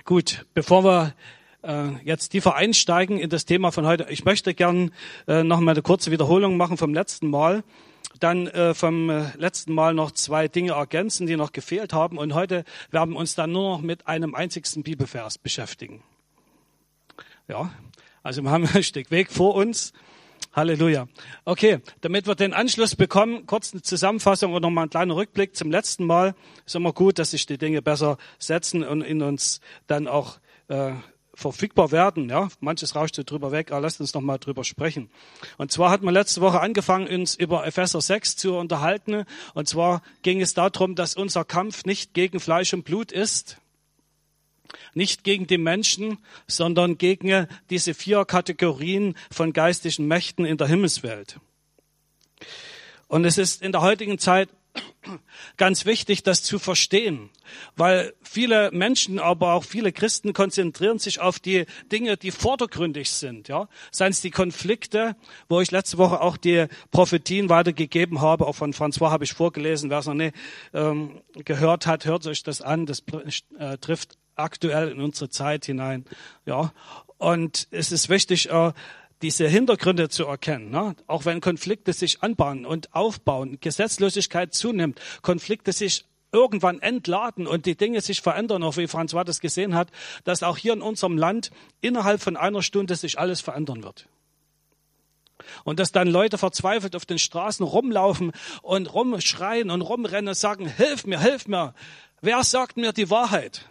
Gut, bevor wir jetzt tiefer einsteigen in das Thema von heute, ich möchte gern noch mal eine kurze Wiederholung machen vom letzten Mal. Dann vom letzten Mal noch 2 Dinge ergänzen, die noch gefehlt haben. Und heute werden wir uns dann nur noch mit einem einzigsten Bibelvers beschäftigen. Ja, also wir haben ein Stück Weg vor uns. Halleluja. Okay, damit wir den Anschluss bekommen, kurz eine Zusammenfassung und nochmal ein kleiner Rückblick zum letzten Mal. Ist immer gut, dass sich die Dinge besser setzen und in uns dann auch verfügbar werden. Ja, manches rauscht so drüber weg, aber lasst uns noch mal drüber sprechen. Und zwar hatten wir letzte Woche angefangen, uns über Epheser 6 zu unterhalten. Und zwar ging es darum, dass unser Kampf nicht gegen Fleisch und Blut ist, nicht gegen die Menschen, sondern gegen diese 4 Kategorien von geistlichen Mächten in der Himmelswelt. Und es ist in der heutigen Zeit ganz wichtig, das zu verstehen, weil viele Menschen, aber auch viele Christen konzentrieren sich auf die Dinge, die vordergründig sind. Ja, seien es die Konflikte, wo ich letzte Woche auch die Prophetien weitergegeben habe, auch von François habe ich vorgelesen. Wer es noch nicht gehört hat, hört euch das an. Das trifft aktuell in unsere Zeit hinein. Ja, und es ist wichtig, diese Hintergründe zu erkennen, ne? Auch wenn Konflikte sich anbahnen und aufbauen, Gesetzlosigkeit zunimmt, Konflikte sich irgendwann entladen und die Dinge sich verändern, auch wie François das gesehen hat, dass auch hier in unserem Land innerhalb von einer Stunde sich alles verändern wird. Und dass dann Leute verzweifelt auf den Straßen rumlaufen und rumschreien und rumrennen und sagen, hilf mir, wer sagt mir die Wahrheit?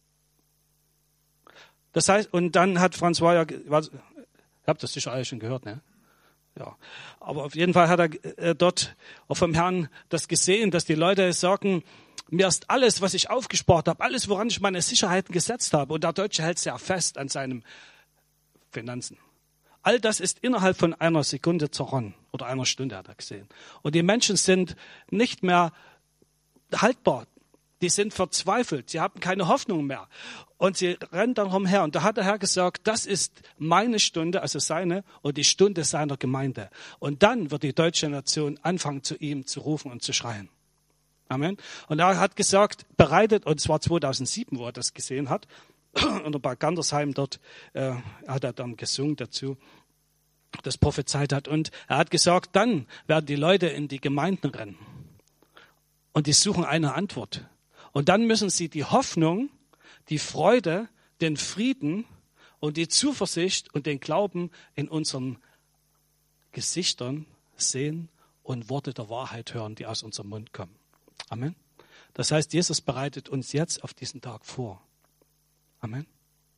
Das heißt, und dann hat François ihr habt das sicher alle schon gehört, ne? Ja. Aber auf jeden Fall hat er dort auch vom Herrn das gesehen, dass die Leute sagen, mir ist alles, was ich aufgespart habe, alles, woran ich meine Sicherheiten gesetzt habe, und der Deutsche hält sehr fest an seinen Finanzen. All das ist innerhalb von einer Sekunde zerronnen, oder einer Stunde hat er gesehen. Und die Menschen sind nicht mehr haltbar. Die sind verzweifelt, sie haben keine Hoffnung mehr und sie rennen dann umher. Und da hat der Herr gesagt, das ist meine Stunde, also seine und die Stunde seiner Gemeinde. Und dann wird die deutsche Nation anfangen, zu ihm zu rufen und zu schreien. Amen. Und er hat gesagt, bereitet, und zwar 2007, wo er das gesehen hat, und bei Gandersheim dort hat er dann gesungen dazu, das prophezeit hat. Und er hat gesagt, dann werden die Leute in die Gemeinden rennen und die suchen eine Antwort. Und dann müssen sie die Hoffnung, die Freude, den Frieden und die Zuversicht und den Glauben in unseren Gesichtern sehen und Worte der Wahrheit hören, die aus unserem Mund kommen. Amen. Das heißt, Jesus bereitet uns jetzt auf diesen Tag vor. Amen.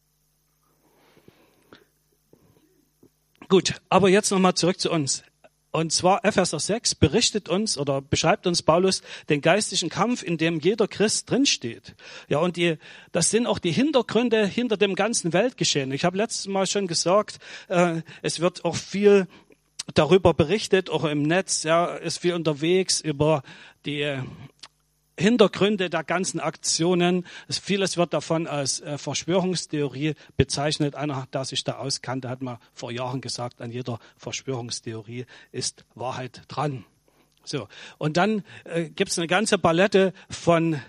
Gut, aber jetzt nochmal zurück zu uns. Und zwar Epheser 6 berichtet uns oder beschreibt uns Paulus den geistlichen Kampf, in dem jeder Christ drinsteht. Ja, und das sind auch die Hintergründe hinter dem ganzen Weltgeschehen. Ich habe letztes Mal schon gesagt, es wird auch viel darüber berichtet, auch im Netz, ja, ist viel unterwegs über die Hintergründe der ganzen Aktionen. Vieles wird davon als Verschwörungstheorie bezeichnet. Einer, der sich da auskannte, hat mal vor Jahren gesagt, an jeder Verschwörungstheorie ist Wahrheit dran. So. Und dann gibt es eine ganze Palette von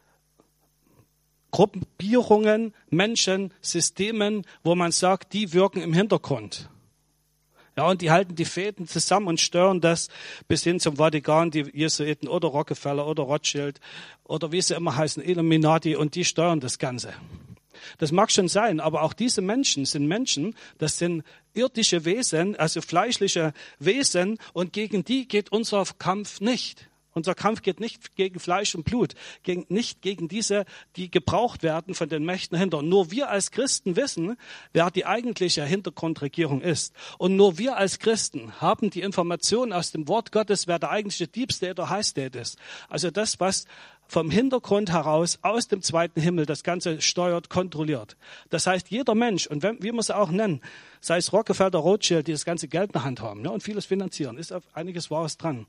Gruppierungen, Menschen, Systemen, wo man sagt, die wirken im Hintergrund. Ja, und die halten die Fäden zusammen und steuern das bis hin zum Vatikan, die Jesuiten oder Rockefeller oder Rothschild oder wie sie immer heißen, Illuminati, und die steuern das Ganze. Das mag schon sein, aber auch diese Menschen sind Menschen, das sind irdische Wesen, also fleischliche Wesen, und gegen die geht unser Kampf nicht. Unser Kampf geht nicht gegen Fleisch und Blut, nicht gegen diese, die gebraucht werden von den Mächten dahinter. Nur wir als Christen wissen, wer die eigentliche Hintergrundregierung ist. Und nur wir als Christen haben die Information aus dem Wort Gottes, wer der eigentliche Deep State oder High State ist. Also das, was vom Hintergrund heraus, aus dem zweiten Himmel, das Ganze steuert, kontrolliert. Das heißt, jeder Mensch, und wie wir es auch nennen, sei es Rockefeller, Rothschild, die das ganze Geld in der Hand haben, ne, und vieles finanzieren, ist auf einiges Wahres dran.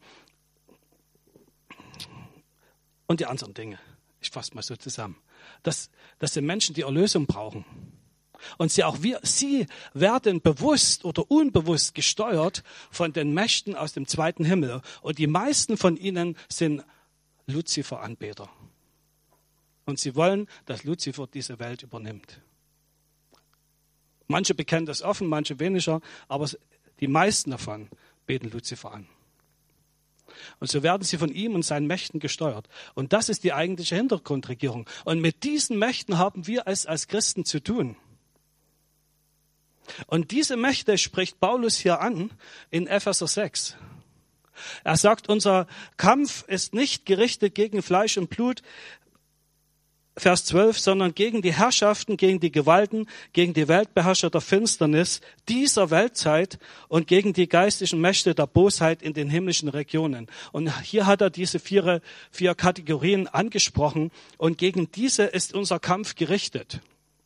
Und die anderen Dinge. Ich fasse mal so zusammen. Das sind Menschen, die Erlösung brauchen. Und sie werden bewusst oder unbewusst gesteuert von den Mächten aus dem zweiten Himmel. Und die meisten von ihnen sind Luzifer-Anbeter. Und sie wollen, dass Luzifer diese Welt übernimmt. Manche bekennen das offen, manche weniger, aber die meisten davon beten Luzifer an. Und so werden sie von ihm und seinen Mächten gesteuert. Und das ist die eigentliche Hintergrundregierung. Und mit diesen Mächten haben wir es als Christen zu tun. Und diese Mächte spricht Paulus hier an in Epheser 6. Er sagt, unser Kampf ist nicht gerichtet gegen Fleisch und Blut, Vers 12, sondern gegen die Herrschaften, gegen die Gewalten, gegen die Weltbeherrscher der Finsternis dieser Weltzeit und gegen die geistlichen Mächte der Bosheit in den himmlischen Regionen. Und hier hat er diese vier Kategorien angesprochen und gegen diese ist unser Kampf gerichtet.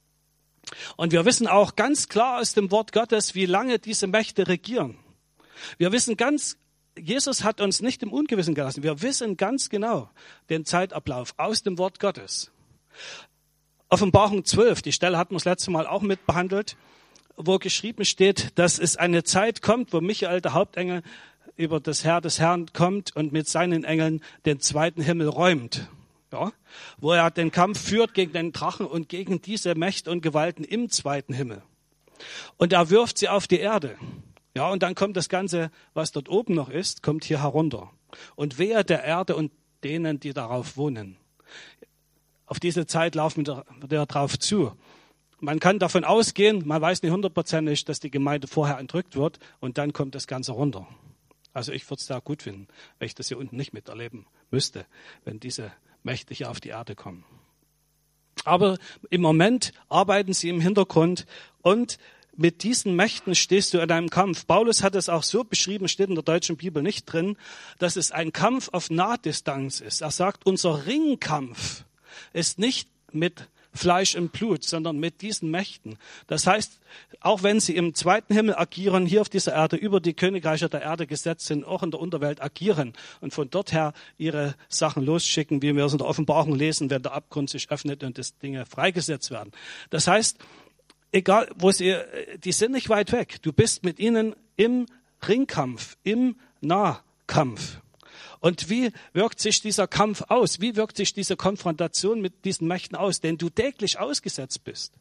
Und wir wissen auch ganz klar aus dem Wort Gottes, wie lange diese Mächte regieren. Wir wissen Jesus hat uns nicht im Ungewissen gelassen. Wir wissen ganz genau den Zeitablauf aus dem Wort Gottes. Offenbarung 12, die Stelle hatten wir das letzte Mal auch mit behandelt, wo geschrieben steht, dass es eine Zeit kommt, wo Michael, der Hauptengel, über das Heer des Herrn kommt und mit seinen Engeln den zweiten Himmel räumt. Ja, wo er den Kampf führt gegen den Drachen und gegen diese Mächte und Gewalten im zweiten Himmel. Und er wirft sie auf die Erde. Ja, und dann kommt das Ganze, was dort oben noch ist, kommt hier herunter. Und wehe der Erde und denen, die darauf wohnen. Auf diese Zeit laufen wir drauf zu. Man kann davon ausgehen, man weiß nicht 100%, dass die Gemeinde vorher entrückt wird und dann kommt das Ganze runter. Also ich würde es da gut finden, wenn ich das hier unten nicht miterleben müsste, wenn diese Mächte hier auf die Erde kommen. Aber im Moment arbeiten sie im Hintergrund und mit diesen Mächten stehst du in einem Kampf. Paulus hat es auch so beschrieben, steht in der deutschen Bibel nicht drin, dass es ein Kampf auf Nahdistanz ist. Er sagt, unser Ringkampf ist nicht mit Fleisch und Blut, sondern mit diesen Mächten. Das heißt, auch wenn sie im zweiten Himmel agieren, hier auf dieser Erde, über die Königreiche der Erde gesetzt sind, auch in der Unterwelt agieren und von dort her ihre Sachen losschicken, wie wir es in der Offenbarung lesen, wenn der Abgrund sich öffnet und das Dinge freigesetzt werden. Das heißt, egal wo sie, die sind nicht weit weg. Du bist mit ihnen im Ringkampf, im Nahkampf. Und wie wirkt sich dieser Kampf aus? Wie wirkt sich diese Konfrontation mit diesen Mächten aus, denen du täglich ausgesetzt bist?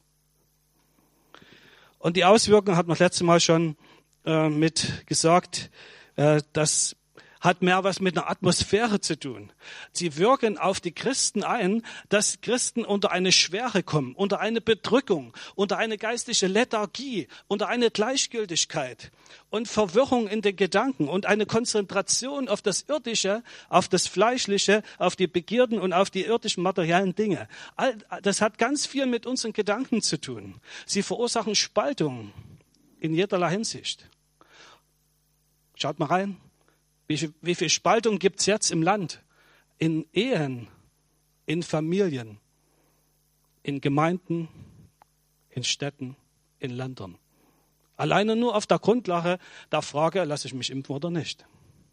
Und die Auswirkungen hat man das letzte Mal schon mit gesagt, das hat mehr was mit einer Atmosphäre zu tun. Sie wirken auf die Christen ein, dass Christen unter eine Schwere kommen, unter eine Bedrückung, unter eine geistliche Lethargie, unter eine Gleichgültigkeit und Verwirrung in den Gedanken und eine Konzentration auf das Irdische, auf das Fleischliche, auf die Begierden und auf die irdischen materiellen Dinge. Das hat ganz viel mit unseren Gedanken zu tun. Sie verursachen Spaltung in jederlei Hinsicht. Schaut mal rein. Wie viel Spaltung gibt es jetzt im Land? In Ehen, in Familien, in Gemeinden, in Städten, in Ländern. Alleine nur auf der Grundlage der Frage, lasse ich mich impfen oder nicht.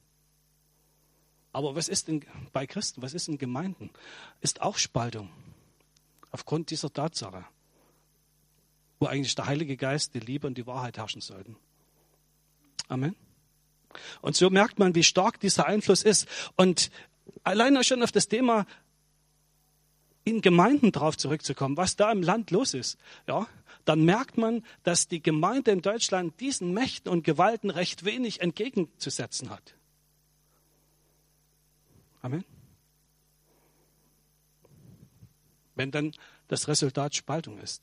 Aber was ist denn bei Christen, was ist in Gemeinden? Ist auch Spaltung aufgrund dieser Tatsache, wo eigentlich der Heilige Geist, die Liebe und die Wahrheit herrschen sollten. Amen. Und so merkt man, wie stark dieser Einfluss ist. Und alleine schon auf das Thema in Gemeinden drauf zurückzukommen, was da im Land los ist, ja, dann merkt man, dass die Gemeinde in Deutschland diesen Mächten und Gewalten recht wenig entgegenzusetzen hat. Amen. Wenn dann das Resultat Spaltung ist.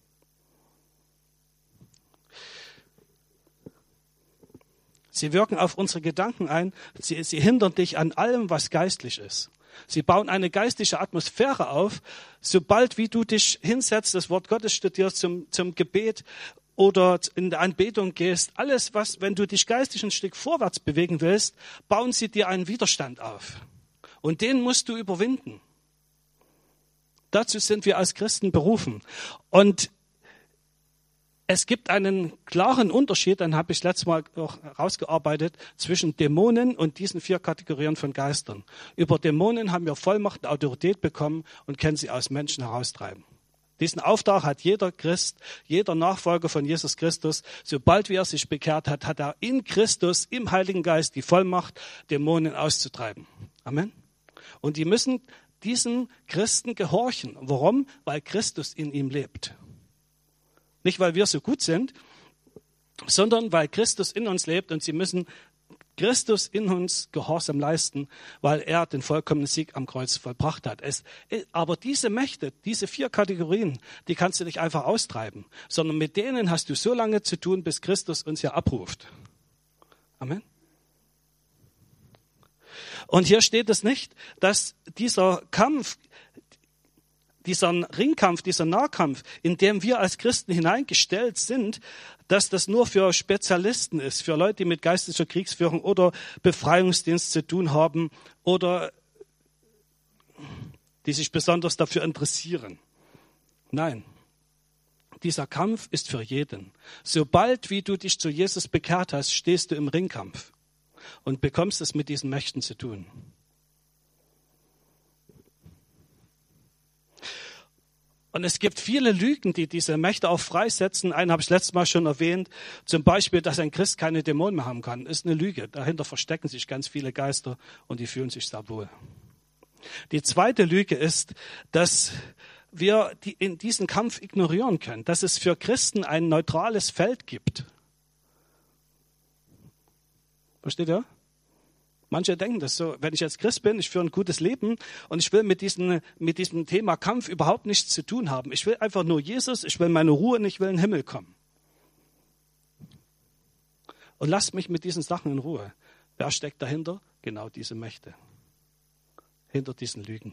Sie wirken auf unsere Gedanken ein. Sie hindern dich an allem, was geistlich ist. Sie bauen eine geistliche Atmosphäre auf. Sobald wie du dich hinsetzt, das Wort Gottes studierst, zum Gebet oder in der Anbetung gehst, alles, wenn du dich geistig ein Stück vorwärts bewegen willst, bauen sie dir einen Widerstand auf. Und den musst du überwinden. Dazu sind wir als Christen berufen. Und es gibt einen klaren Unterschied, den habe ich letztes Mal auch herausgearbeitet, zwischen Dämonen und diesen 4 Kategorien von Geistern. Über Dämonen haben wir Vollmacht und Autorität bekommen und können sie aus Menschen heraustreiben. Diesen Auftrag hat jeder Christ, jeder Nachfolger von Jesus Christus. Sobald er sich bekehrt hat, hat er in Christus, im Heiligen Geist, die Vollmacht, Dämonen auszutreiben. Amen. Und die müssen diesem Christen gehorchen. Warum? Weil Christus in ihm lebt. Nicht, weil wir so gut sind, sondern weil Christus in uns lebt und sie müssen Christus in uns Gehorsam leisten, weil er den vollkommenen Sieg am Kreuz vollbracht hat. Aber diese Mächte, diese 4 Kategorien, die kannst du nicht einfach austreiben, sondern mit denen hast du so lange zu tun, bis Christus uns ja abruft. Amen. Und hier steht es nicht, dass dieser Kampf, dieser Ringkampf, dieser Nahkampf, in dem wir als Christen hineingestellt sind, dass das nur für Spezialisten ist, für Leute, die mit geistlicher Kriegsführung oder Befreiungsdienst zu tun haben oder die sich besonders dafür interessieren. Nein, dieser Kampf ist für jeden. Sobald wie du dich zu Jesus bekehrt hast, stehst du im Ringkampf und bekommst es mit diesen Mächten zu tun. Und es gibt viele Lügen, die diese Mächte auch freisetzen. Einen habe ich letztes Mal schon erwähnt. Zum Beispiel, dass ein Christ keine Dämonen mehr haben kann. Ist eine Lüge. Dahinter verstecken sich ganz viele Geister und die fühlen sich sehr wohl. Die zweite Lüge ist, dass wir in diesen Kampf ignorieren können. Dass es für Christen ein neutrales Feld gibt. Versteht ihr? Manche denken das so, wenn ich jetzt Christ bin, ich führe ein gutes Leben und ich will mit diesem Thema Kampf überhaupt nichts zu tun haben. Ich will einfach nur Jesus, ich will meine Ruhe und ich will in den Himmel kommen. Und lasst mich mit diesen Sachen in Ruhe. Wer steckt dahinter? Genau diese Mächte. Hinter diesen Lügen.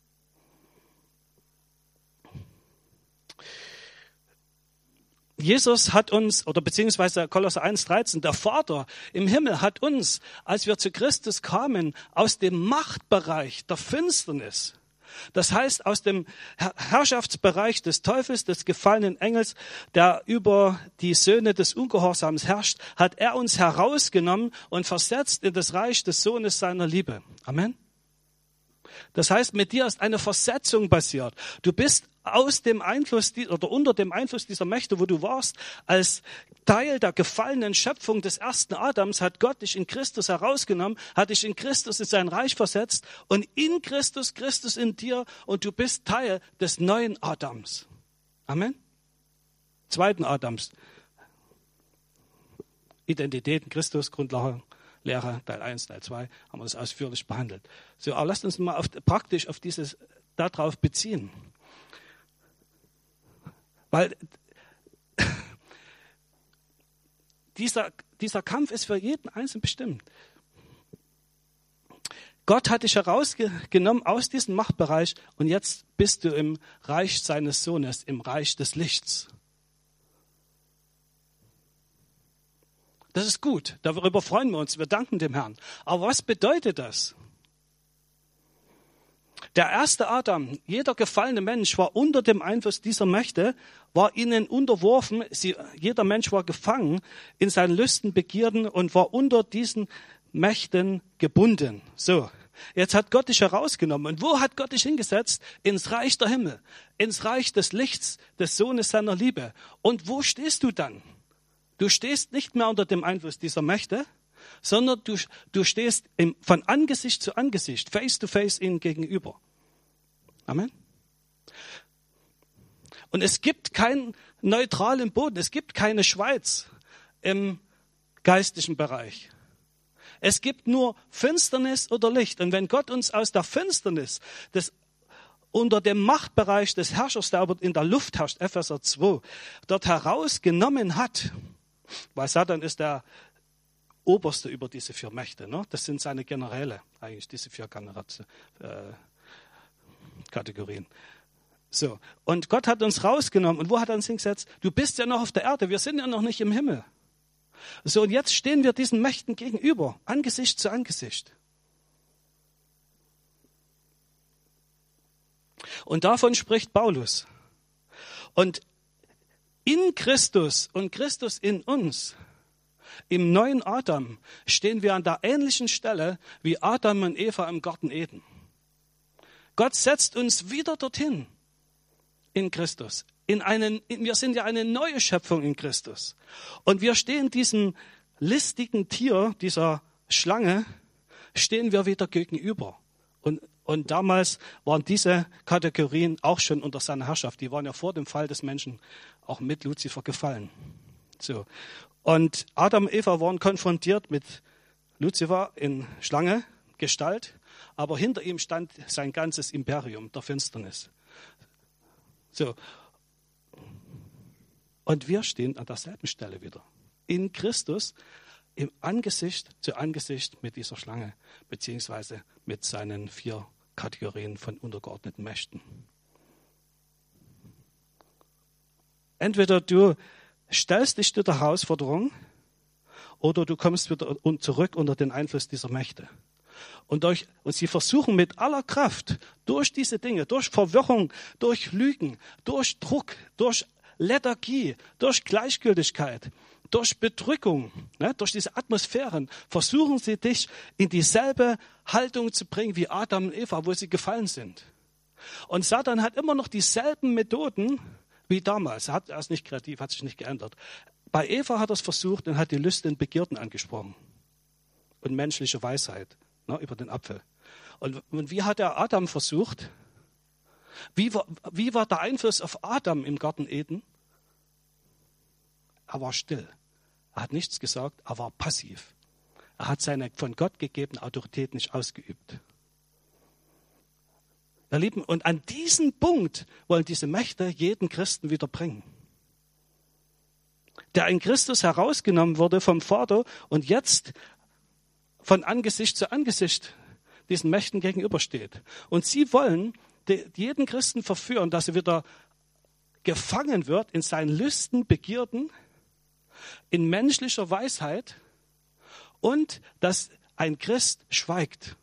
Jesus hat uns, oder beziehungsweise Kolosser 1,13, der Vater im Himmel hat uns, als wir zu Christus kamen, aus dem Machtbereich der Finsternis, das heißt aus dem Herrschaftsbereich des Teufels, des gefallenen Engels, der über die Söhne des Ungehorsams herrscht, hat er uns herausgenommen und versetzt in das Reich des Sohnes seiner Liebe. Amen. Das heißt, mit dir ist eine Versetzung passiert. Du bist aus dem Einfluss oder unter dem Einfluss dieser Mächte, wo du warst, als Teil der gefallenen Schöpfung des ersten Adams, hat Gott dich in Christus herausgenommen, hat dich in Christus in sein Reich versetzt und in Christus, Christus in dir und du bist Teil des neuen Adams. Amen. Zweiten Adams. Identität in Christus, Grundlage. Lehre, Teil 1, Teil 2, haben wir das ausführlich behandelt. So, aber lasst uns mal praktisch auf darauf beziehen. Weil dieser Kampf ist für jeden Einzelnen bestimmt. Gott hat dich herausgenommen aus diesem Machtbereich und jetzt bist du im Reich seines Sohnes, im Reich des Lichts. Das ist gut, darüber freuen wir uns, wir danken dem Herrn. Aber was bedeutet das? Der erste Adam, jeder gefallene Mensch war unter dem Einfluss dieser Mächte, war ihnen unterworfen, jeder Mensch war gefangen in seinen Lüsten, Begierden und war unter diesen Mächten gebunden. So, jetzt hat Gott dich herausgenommen. Und wo hat Gott dich hingesetzt? Ins Reich der Himmel, ins Reich des Lichts, des Sohnes seiner Liebe. Und wo stehst du dann? Du stehst nicht mehr unter dem Einfluss dieser Mächte, sondern du stehst von Angesicht zu Angesicht, face to face ihnen gegenüber. Amen. Und es gibt keinen neutralen Boden, es gibt keine Schweiz im geistlichen Bereich. Es gibt nur Finsternis oder Licht. Und wenn Gott uns aus der Finsternis unter dem Machtbereich des Herrschers, der aber in der Luft herrscht, Epheser 2, dort herausgenommen hat, weil Satan ist der Oberste über diese 4 Mächte. Ne? Das sind seine Generäle, eigentlich diese 4 Kategorien. So, und Gott hat uns rausgenommen. Und wo hat er uns hingesetzt? Du bist ja noch auf der Erde, wir sind ja noch nicht im Himmel. So, und jetzt stehen wir diesen Mächten gegenüber, Angesicht zu Angesicht. Und davon spricht Paulus. Und in Christus und Christus in uns, im neuen Adam, stehen wir an der ähnlichen Stelle wie Adam und Eva im Garten Eden. Gott setzt uns wieder dorthin in Christus. Wir sind ja eine neue Schöpfung in Christus. Und wir stehen diesem listigen Tier, dieser Schlange, stehen wir wieder gegenüber. Und Und damals waren diese Kategorien auch schon unter seiner Herrschaft. Die waren ja vor dem Fall des Menschen auch mit Luzifer gefallen. So. Und Adam und Eva waren konfrontiert mit Luzifer in Schlange-Gestalt, aber hinter ihm stand sein ganzes Imperium der Finsternis. So. Und wir stehen an derselben Stelle wieder. In Christus, im Angesicht zu Angesicht mit dieser Schlange, beziehungsweise mit seinen 4 Kategorien von untergeordneten Mächten. Entweder du stellst dich der Herausforderung oder du kommst wieder zurück unter den Einfluss dieser Mächte. Und sie versuchen mit aller Kraft durch diese Dinge, durch Verwirrung, durch Lügen, durch Druck, durch Lethargie, durch Gleichgültigkeit, durch Bedrückung, durch diese Atmosphären, versuchen sie dich in dieselbe Haltung zu bringen wie Adam und Eva, wo sie gefallen sind. Und Satan hat immer noch dieselben Methoden wie damals. Er ist nicht kreativ, hat sich nicht geändert. Bei Eva hat er es versucht und hat die Lüste und Begierden angesprochen. Und menschliche Weisheit über den Apfel. Und wie hat er Adam versucht? Wie war der Einfluss auf Adam im Garten Eden? Er war still. Er hat nichts gesagt, er war passiv. Er hat seine von Gott gegebene Autorität nicht ausgeübt. Ihr Lieben, und an diesen Punkt wollen diese Mächte jeden Christen wieder bringen. Der in Christus herausgenommen wurde vom Vater und jetzt von Angesicht zu Angesicht diesen Mächten gegenübersteht. Und sie wollen jeden Christen verführen, dass er wieder gefangen wird in seinen Lüsten, Begierden, in menschlicher Weisheit und dass ein Christ schweigt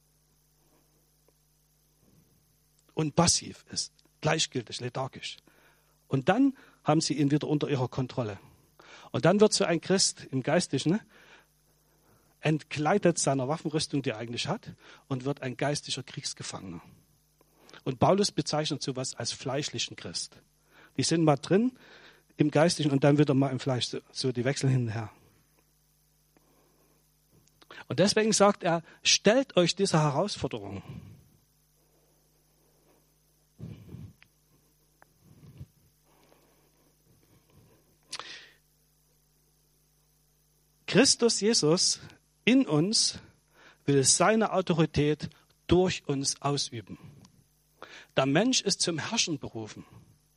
und passiv ist, gleichgültig, lethargisch. Und dann haben sie ihn wieder unter ihrer Kontrolle. Und dann wird so ein Christ im Geistlichen entkleidet seiner Waffenrüstung, die er eigentlich hat, und wird ein geistlicher Kriegsgefangener. Und Paulus bezeichnet sowas als fleischlichen Christ. Die sind mal drin im Geistlichen und dann wieder mal im Fleisch, so die wechseln hin und her. Und deswegen sagt er, stellt euch dieser Herausforderung. Christus Jesus in uns will seine Autorität durch uns ausüben. Der Mensch ist zum Herrschen berufen.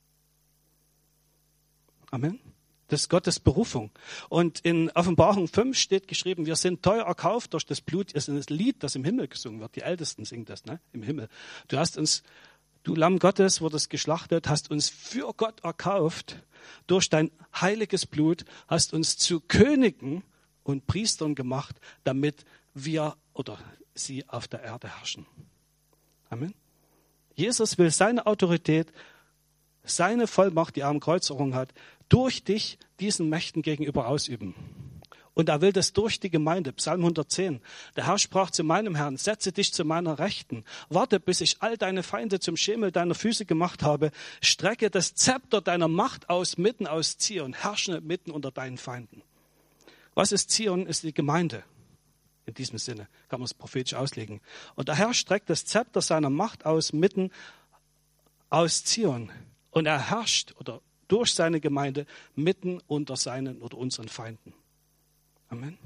Amen. Das ist Gottes Berufung. Und in Offenbarung 5 steht geschrieben, wir sind teuer erkauft durch das Blut. Das ist ein Lied, das im Himmel gesungen wird. Die Ältesten singen das, im Himmel. Du Lamm Gottes, wurdest geschlachtet, hast uns für Gott erkauft. Durch dein heiliges Blut hast uns zu Königen und Priestern gemacht, damit wir oder sie auf der Erde herrschen. Amen. Jesus will seine Autorität, seine Vollmacht, die er am Kreuz errungen hat, durch dich diesen Mächten gegenüber ausüben. Und er will das durch die Gemeinde. Psalm 110. Der Herr sprach zu meinem Herrn, setze dich zu meiner Rechten. Warte, bis ich all deine Feinde zum Schemel deiner Füße gemacht habe. Strecke das Zepter deiner Macht aus, mitten aus Zion. Herrsche mitten unter deinen Feinden. Was ist Zion? Ist die Gemeinde. In diesem Sinne kann man es prophetisch auslegen. Und der Herr streckt das Zepter seiner Macht aus, mitten aus Zion. Und er herrscht oder durch seine Gemeinde mitten unter seinen oder unseren Feinden. Amen.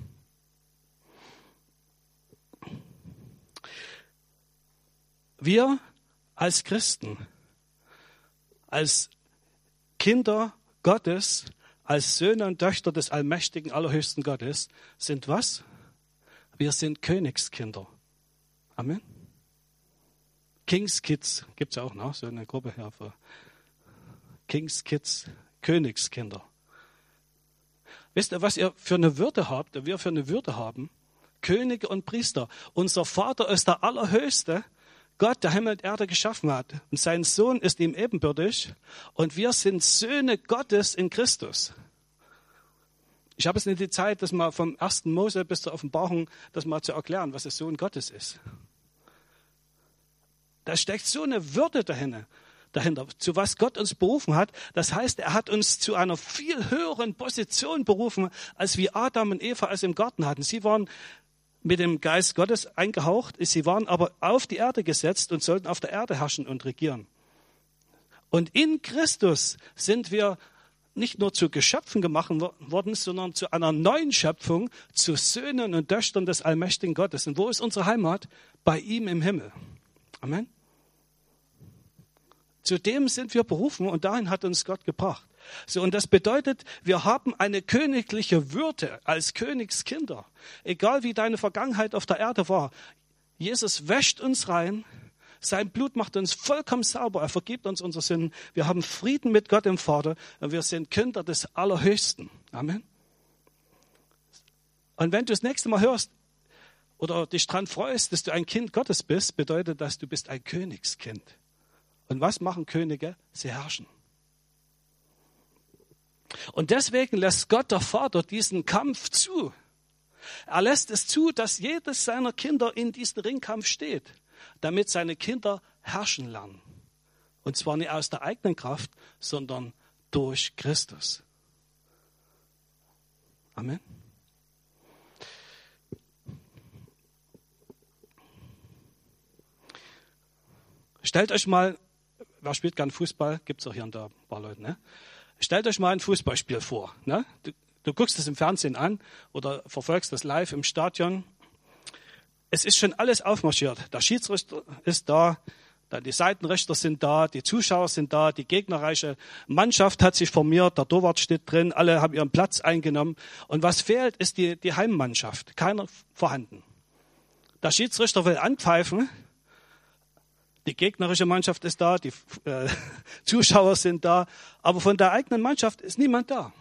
Wir als Christen, als Kinder Gottes, als Söhne und Töchter des allmächtigen, allerhöchsten Gottes, sind was? Wir sind Königskinder. Amen. King's Kids gibt es ja auch noch, so eine Gruppe hier für King's Kids, Königskinder. Wisst ihr, was ihr für eine Würde habt, wir für eine Würde haben? Könige und Priester. Unser Vater ist der Allerhöchste, Gott, der Himmel und Erde geschaffen hat. Und sein Sohn ist ihm ebenbürtig. Und wir sind Söhne Gottes in Christus. Ich habe es nicht die Zeit, das mal vom 1. Mose bis zur Offenbarung, das mal zu erklären, was der Sohn Gottes ist. Da steckt so eine Würde dahinter, zu was Gott uns berufen hat. Das heißt, er hat uns zu einer viel höheren Position berufen, als wie Adam und Eva es im Garten hatten. Sie waren mit dem Geist Gottes eingehaucht. Sie waren aber auf die Erde gesetzt und sollten auf der Erde herrschen und regieren. Und in Christus sind wir nicht nur zu Geschöpfen gemacht worden, sondern zu einer neuen Schöpfung, zu Söhnen und Töchtern des allmächtigen Gottes. Und wo ist unsere Heimat? Bei ihm im Himmel. Amen. Zu dem sind wir berufen und dahin hat uns Gott gebracht. So, und das bedeutet, wir haben eine königliche Würde als Königskinder. Egal wie deine Vergangenheit auf der Erde war. Jesus wäscht uns rein. Sein Blut macht uns vollkommen sauber. Er vergibt uns unsere Sünden. Wir haben Frieden mit Gott dem Vater und wir sind Kinder des Allerhöchsten. Amen. Und wenn du das nächste Mal hörst oder dich daran freust, dass du ein Kind Gottes bist, bedeutet das, du bist ein Königskind. Und was machen Könige? Sie herrschen. Und deswegen lässt Gott der Vater diesen Kampf zu. Er lässt es zu, dass jedes seiner Kinder in diesem Ringkampf steht, damit seine Kinder herrschen lernen. Und zwar nicht aus der eigenen Kraft, sondern durch Christus. Amen. Stellt euch mal, wer spielt gern Fußball? Gibt es auch hier und da ein paar Leute, ne? Stellt euch mal ein Fußballspiel vor. Ne? Du guckst es im Fernsehen an oder verfolgst das live im Stadion. Es ist schon alles aufmarschiert. Der Schiedsrichter ist da, dann die Seitenrichter sind da, die Zuschauer sind da, die gegnerische Mannschaft hat sich formiert, der Torwart steht drin, alle haben ihren Platz eingenommen. Und was fehlt, ist die Heimmannschaft. Keiner vorhanden. Der Schiedsrichter will anpfeifen. Die gegnerische Mannschaft ist da, die Zuschauer sind da, aber von der eigenen Mannschaft ist niemand da.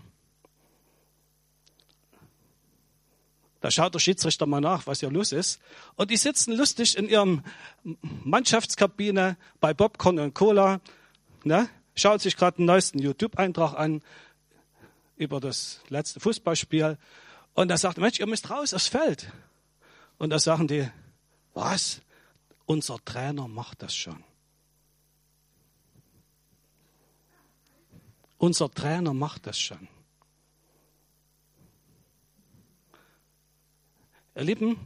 Da schaut der Schiedsrichter mal nach, was hier los ist. Und die sitzen lustig in ihrem Mannschaftskabine bei Popcorn und Cola, ne? Schaut sich gerade den neuesten YouTube-Eintrag an über das letzte Fußballspiel. Und er sagt, Mensch, ihr müsst raus aufs Feld. Und da sagen die, was? Unser Trainer macht das schon. Unser Trainer macht das schon. Ihr Lieben,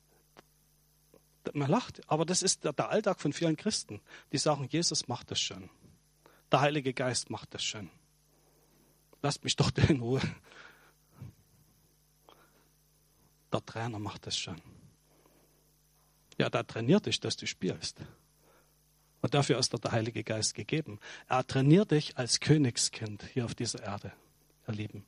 man lacht, aber das ist der Alltag von vielen Christen. Die sagen, Jesus macht das schon. Der Heilige Geist macht das schon. Lasst mich doch in Ruhe. Der Trainer macht das schon. Ja, der trainiert dich, dass du spielst. Und dafür ist dir der Heilige Geist gegeben. Er trainiert dich als Königskind hier auf dieser Erde, ihr Lieben.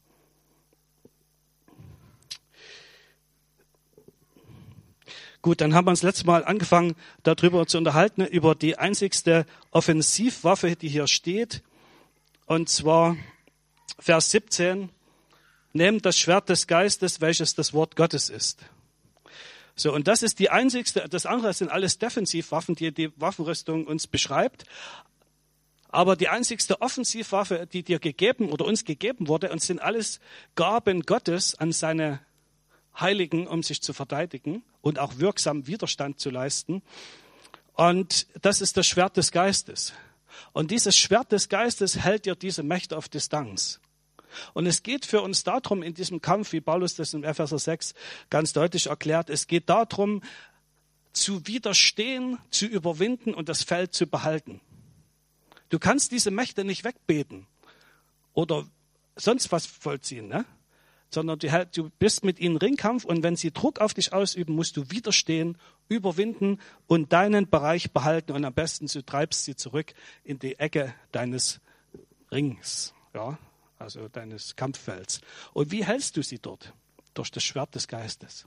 Gut, dann haben wir uns letztes Mal angefangen, darüber zu unterhalten, über die einzigste Offensivwaffe, die hier steht. Und zwar Vers 17, nehmt das Schwert des Geistes, welches das Wort Gottes ist. So, und das ist die einzigste, das andere sind alles Defensivwaffen, die die Waffenrüstung uns beschreibt. Aber die einzigste Offensivwaffe, die dir gegeben oder uns gegeben wurde, und sind alles Gaben Gottes an seine Heiligen, um sich zu verteidigen und auch wirksam Widerstand zu leisten. Und das ist das Schwert des Geistes. Und dieses Schwert des Geistes hält dir diese Mächte auf Distanz. Und es geht für uns darum, in diesem Kampf, wie Paulus das in Epheser 6 ganz deutlich erklärt, es geht darum, zu widerstehen, zu überwinden und das Feld zu behalten. Du kannst diese Mächte nicht wegbeten oder sonst was vollziehen, ne? Sondern du bist mit ihnen Ringkampf und wenn sie Druck auf dich ausüben, musst du widerstehen, überwinden und deinen Bereich behalten und am besten du treibst sie zurück in die Ecke deines Rings, ja, also deines Kampffelds. Und wie hältst du sie dort? Durch das Schwert des Geistes.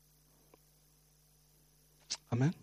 Amen.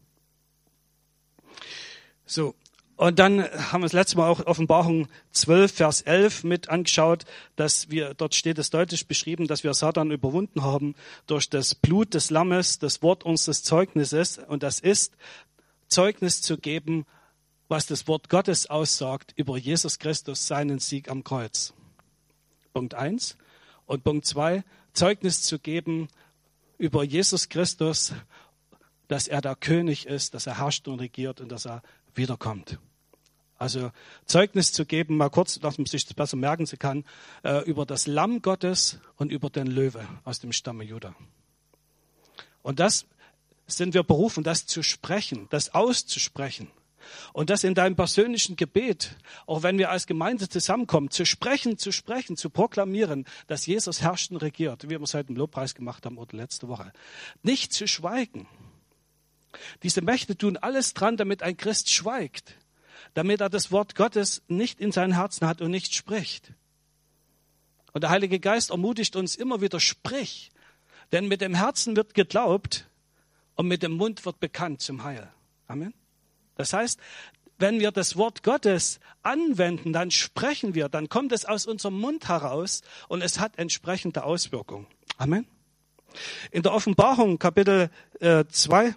So. Und dann haben wir das letzte Mal auch Offenbarung 12, Vers 11 mit angeschaut, dass dort steht es deutlich beschrieben, dass wir Satan überwunden haben durch das Blut des Lammes, das Wort unseres Zeugnisses. Und das ist, Zeugnis zu geben, was das Wort Gottes aussagt über Jesus Christus, seinen Sieg am Kreuz. Punkt 1. Und Punkt 2, Zeugnis zu geben über Jesus Christus, dass er der König ist, dass er herrscht und regiert und dass er wiederkommt. Also Zeugnis zu geben, mal kurz, dass man sich das besser merken kann, über das Lamm Gottes und über den Löwe aus dem Stamme Juda. Und das sind wir berufen, das zu sprechen, das auszusprechen. Und das in deinem persönlichen Gebet, auch wenn wir als Gemeinde zusammenkommen, zu sprechen, zu proklamieren, dass Jesus herrscht und regiert, wie wir es heute im Lobpreis gemacht haben oder letzte Woche. Nicht zu schweigen. Diese Mächte tun alles dran, damit ein Christ schweigt, damit er das Wort Gottes nicht in seinem Herzen hat und nicht spricht. Und der Heilige Geist ermutigt uns immer wieder, sprich, denn mit dem Herzen wird geglaubt und mit dem Mund wird bekannt zum Heil. Amen. Das heißt, wenn wir das Wort Gottes anwenden, dann sprechen wir, dann kommt es aus unserem Mund heraus und es hat entsprechende Auswirkungen. Amen. In der Offenbarung, Kapitel 2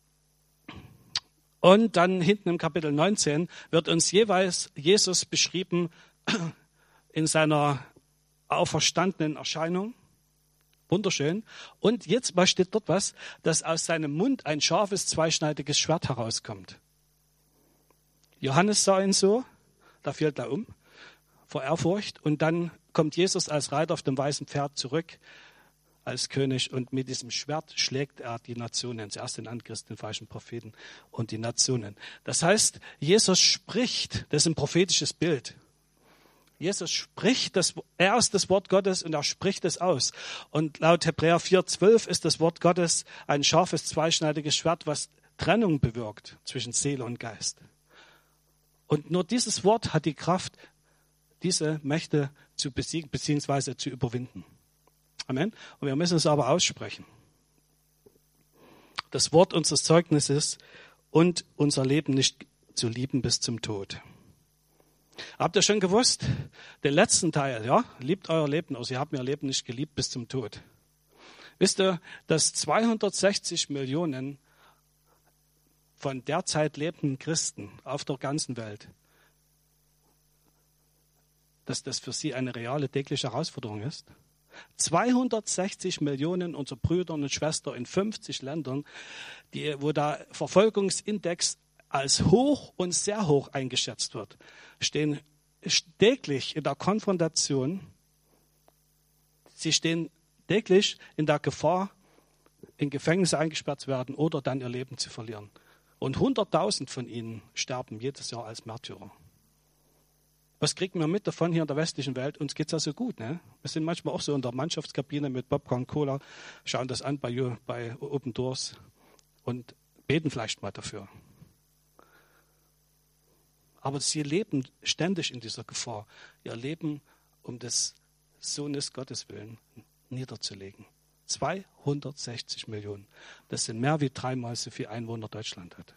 und dann hinten im Kapitel 19 wird uns jeweils Jesus beschrieben in seiner auferstandenen Erscheinung. Wunderschön. Und jetzt steht dort was, dass aus seinem Mund ein scharfes, zweischneidiges Schwert herauskommt. Johannes sah ihn so, da fällt er um, vor Ehrfurcht. Und dann kommt Jesus als Reiter auf dem weißen Pferd zurück, als König. Und mit diesem Schwert schlägt er die Nationen, zuerst den Antichrist, den falschen Propheten und die Nationen. Das heißt, Jesus spricht, das ist ein prophetisches Bild. Jesus spricht, er ist das Wort Gottes und er spricht es aus. Und laut Hebräer 4,12 ist das Wort Gottes ein scharfes, zweischneidiges Schwert, was Trennung bewirkt zwischen Seele und Geist. Und nur dieses Wort hat die Kraft, diese Mächte zu besiegen bzw. zu überwinden. Amen. Und wir müssen es aber aussprechen. Das Wort unseres Zeugnisses und unser Leben nicht zu lieben bis zum Tod. Habt ihr schon gewusst, den letzten Teil, ja, liebt euer Leben, also ihr habt mir Leben nicht geliebt bis zum Tod. Wisst ihr, dass 260 Millionen von derzeit lebenden Christen auf der ganzen Welt, dass das für sie eine reale tägliche Herausforderung ist? 260 Millionen unserer Brüder und Schwestern in 50 Ländern, wo der Verfolgungsindex als hoch und sehr hoch eingeschätzt wird, stehen täglich in der Konfrontation, sie stehen täglich in der Gefahr, in Gefängnisse eingesperrt zu werden oder dann ihr Leben zu verlieren. Und 100.000 von ihnen sterben jedes Jahr als Märtyrer. Was kriegen wir mit davon hier in der westlichen Welt? Uns geht es ja so gut. Ne? Wir sind manchmal auch so in der Mannschaftskabine mit Popcorn, Cola, schauen das an bei Open Doors und beten vielleicht mal dafür. Aber sie leben ständig in dieser Gefahr, ihr Leben um des Sohnes Gottes willen niederzulegen. 260 Millionen. Das sind mehr wie 3-mal so viele Einwohner Deutschland hat.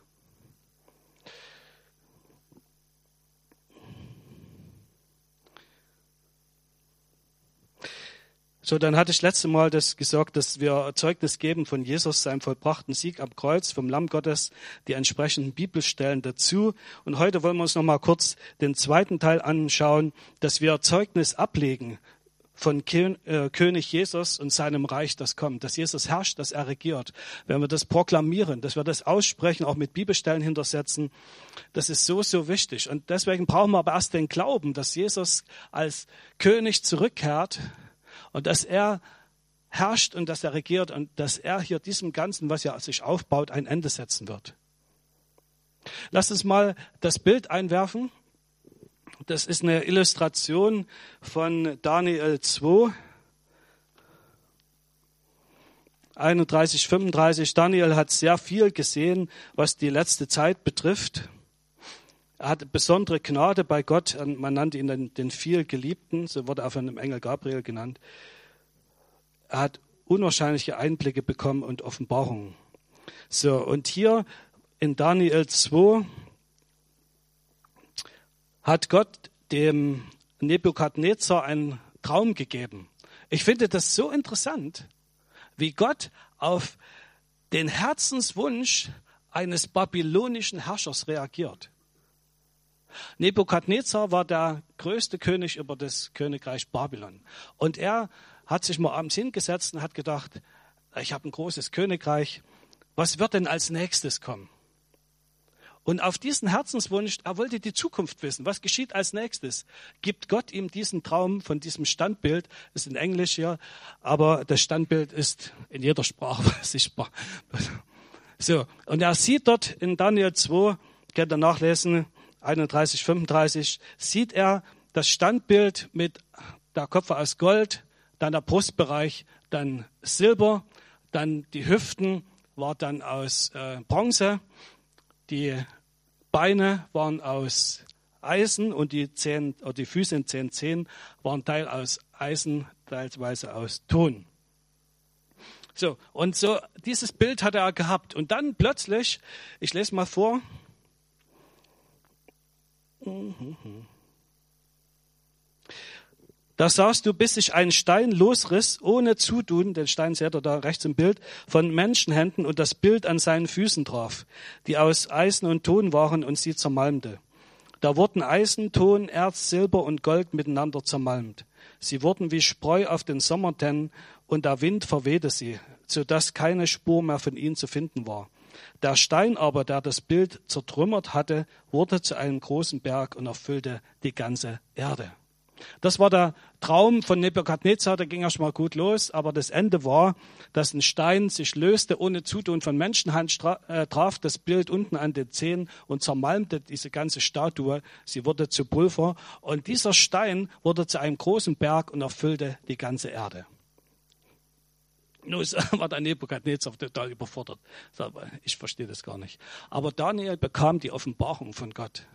So, dann hatte ich letztes Mal das gesagt, dass wir Zeugnis geben von Jesus, seinem vollbrachten Sieg am Kreuz, vom Lamm Gottes, die entsprechenden Bibelstellen dazu. Und heute wollen wir uns noch mal kurz den zweiten Teil anschauen, dass wir Zeugnis ablegen von König Jesus und seinem Reich, das kommt, dass Jesus herrscht, dass er regiert. Wenn wir das proklamieren, dass wir das aussprechen, auch mit Bibelstellen hintersetzen, das ist so, so wichtig. Und deswegen brauchen wir aber erst den Glauben, dass Jesus als König zurückkehrt und dass er herrscht und dass er regiert und dass er hier diesem Ganzen, was ja sich aufbaut, ein Ende setzen wird. Lasst uns mal das Bild einwerfen. Das ist eine Illustration von Daniel 2, 31, 35. Daniel hat sehr viel gesehen, was die letzte Zeit betrifft. Er hatte besondere Gnade bei Gott. Man nannte ihn den vielgeliebten, so wurde er von dem Engel Gabriel genannt. Er hat unwahrscheinliche Einblicke bekommen und Offenbarungen. So, und hier in Daniel 2 hat Gott dem Nebukadnezar einen Traum gegeben. Ich finde das so interessant, wie Gott auf den Herzenswunsch eines babylonischen Herrschers reagiert. Nebukadnezar war der größte König über das Königreich Babylon. Und er hat sich mal abends hingesetzt und hat gedacht, ich habe ein großes Königreich, was wird denn als nächstes kommen? Und auf diesen Herzenswunsch, er wollte die Zukunft wissen. Was geschieht als nächstes? Gibt Gott ihm diesen Traum von diesem Standbild? Ist in Englisch hier, aber das Standbild ist in jeder Sprache sichtbar. So, und er sieht dort in Daniel 2, könnt ihr nachlesen, 31, 35, sieht er das Standbild mit der Kopf aus Gold, dann der Brustbereich, dann Silber, dann die Hüften war dann aus Bronze, die Beine waren aus Eisen und die Füße in 10 Zehen waren Teil aus Eisen, teilweise aus Ton. So, und so dieses Bild hatte er gehabt. Und dann plötzlich, ich lese mal vor. Da sahst du, bis sich ein Stein losriss, ohne Zutun, den Stein seht ihr da rechts im Bild, von Menschenhänden und das Bild an seinen Füßen traf, die aus Eisen und Ton waren und sie zermalmte. Da wurden Eisen, Ton, Erz, Silber und Gold miteinander zermalmt. Sie wurden wie Spreu auf den Sommertennen und der Wind verwehte sie, sodass keine Spur mehr von ihnen zu finden war. Der Stein aber, der das Bild zertrümmert hatte, wurde zu einem großen Berg und erfüllte die ganze Erde. Das war der Traum von Nebukadnezar, der ging erst mal gut los, aber das Ende war, dass ein Stein sich löste, ohne Zutun von Menschenhand, traf das Bild unten an den Zehen und zermalmte diese ganze Statue. Sie wurde zu Pulver und dieser Stein wurde zu einem großen Berg und erfüllte die ganze Erde. Nun war der Nebukadnezar total überfordert. Ich verstehe das gar nicht. Aber Daniel bekam die Offenbarung von Gott.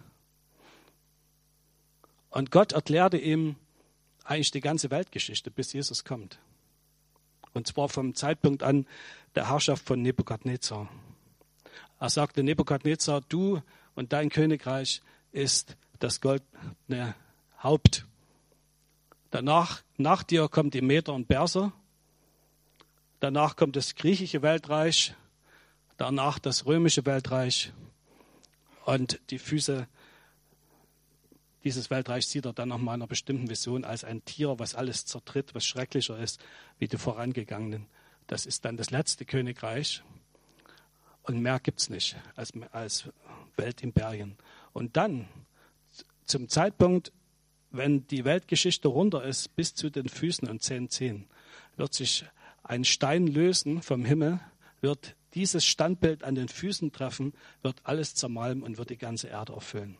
Und Gott erklärte ihm eigentlich die ganze Weltgeschichte, bis Jesus kommt. Und zwar vom Zeitpunkt an der Herrschaft von Nebukadnezar. Er sagte, Nebukadnezar, du und dein Königreich ist das goldene Haupt. Danach, nach dir kommt die Meder und Perser. Danach kommt das griechische Weltreich. Danach das römische Weltreich. Und die Füße dieses Weltreich sieht er dann nach einer bestimmten Vision als ein Tier, was alles zertritt, was schrecklicher ist wie die vorangegangenen. Das ist dann das letzte Königreich. Und mehr gibt es nicht als Weltimperien. Und dann, zum Zeitpunkt, wenn die Weltgeschichte runter ist, bis zu den Füßen und 10 Zehen, wird sich ein Stein lösen vom Himmel, wird dieses Standbild an den Füßen treffen, wird alles zermalmen und wird die ganze Erde erfüllen.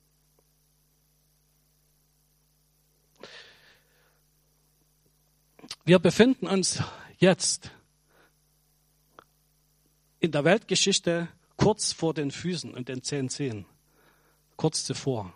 Wir befinden uns jetzt in der Weltgeschichte kurz vor den Füßen und den 10 Zehen, kurz zuvor.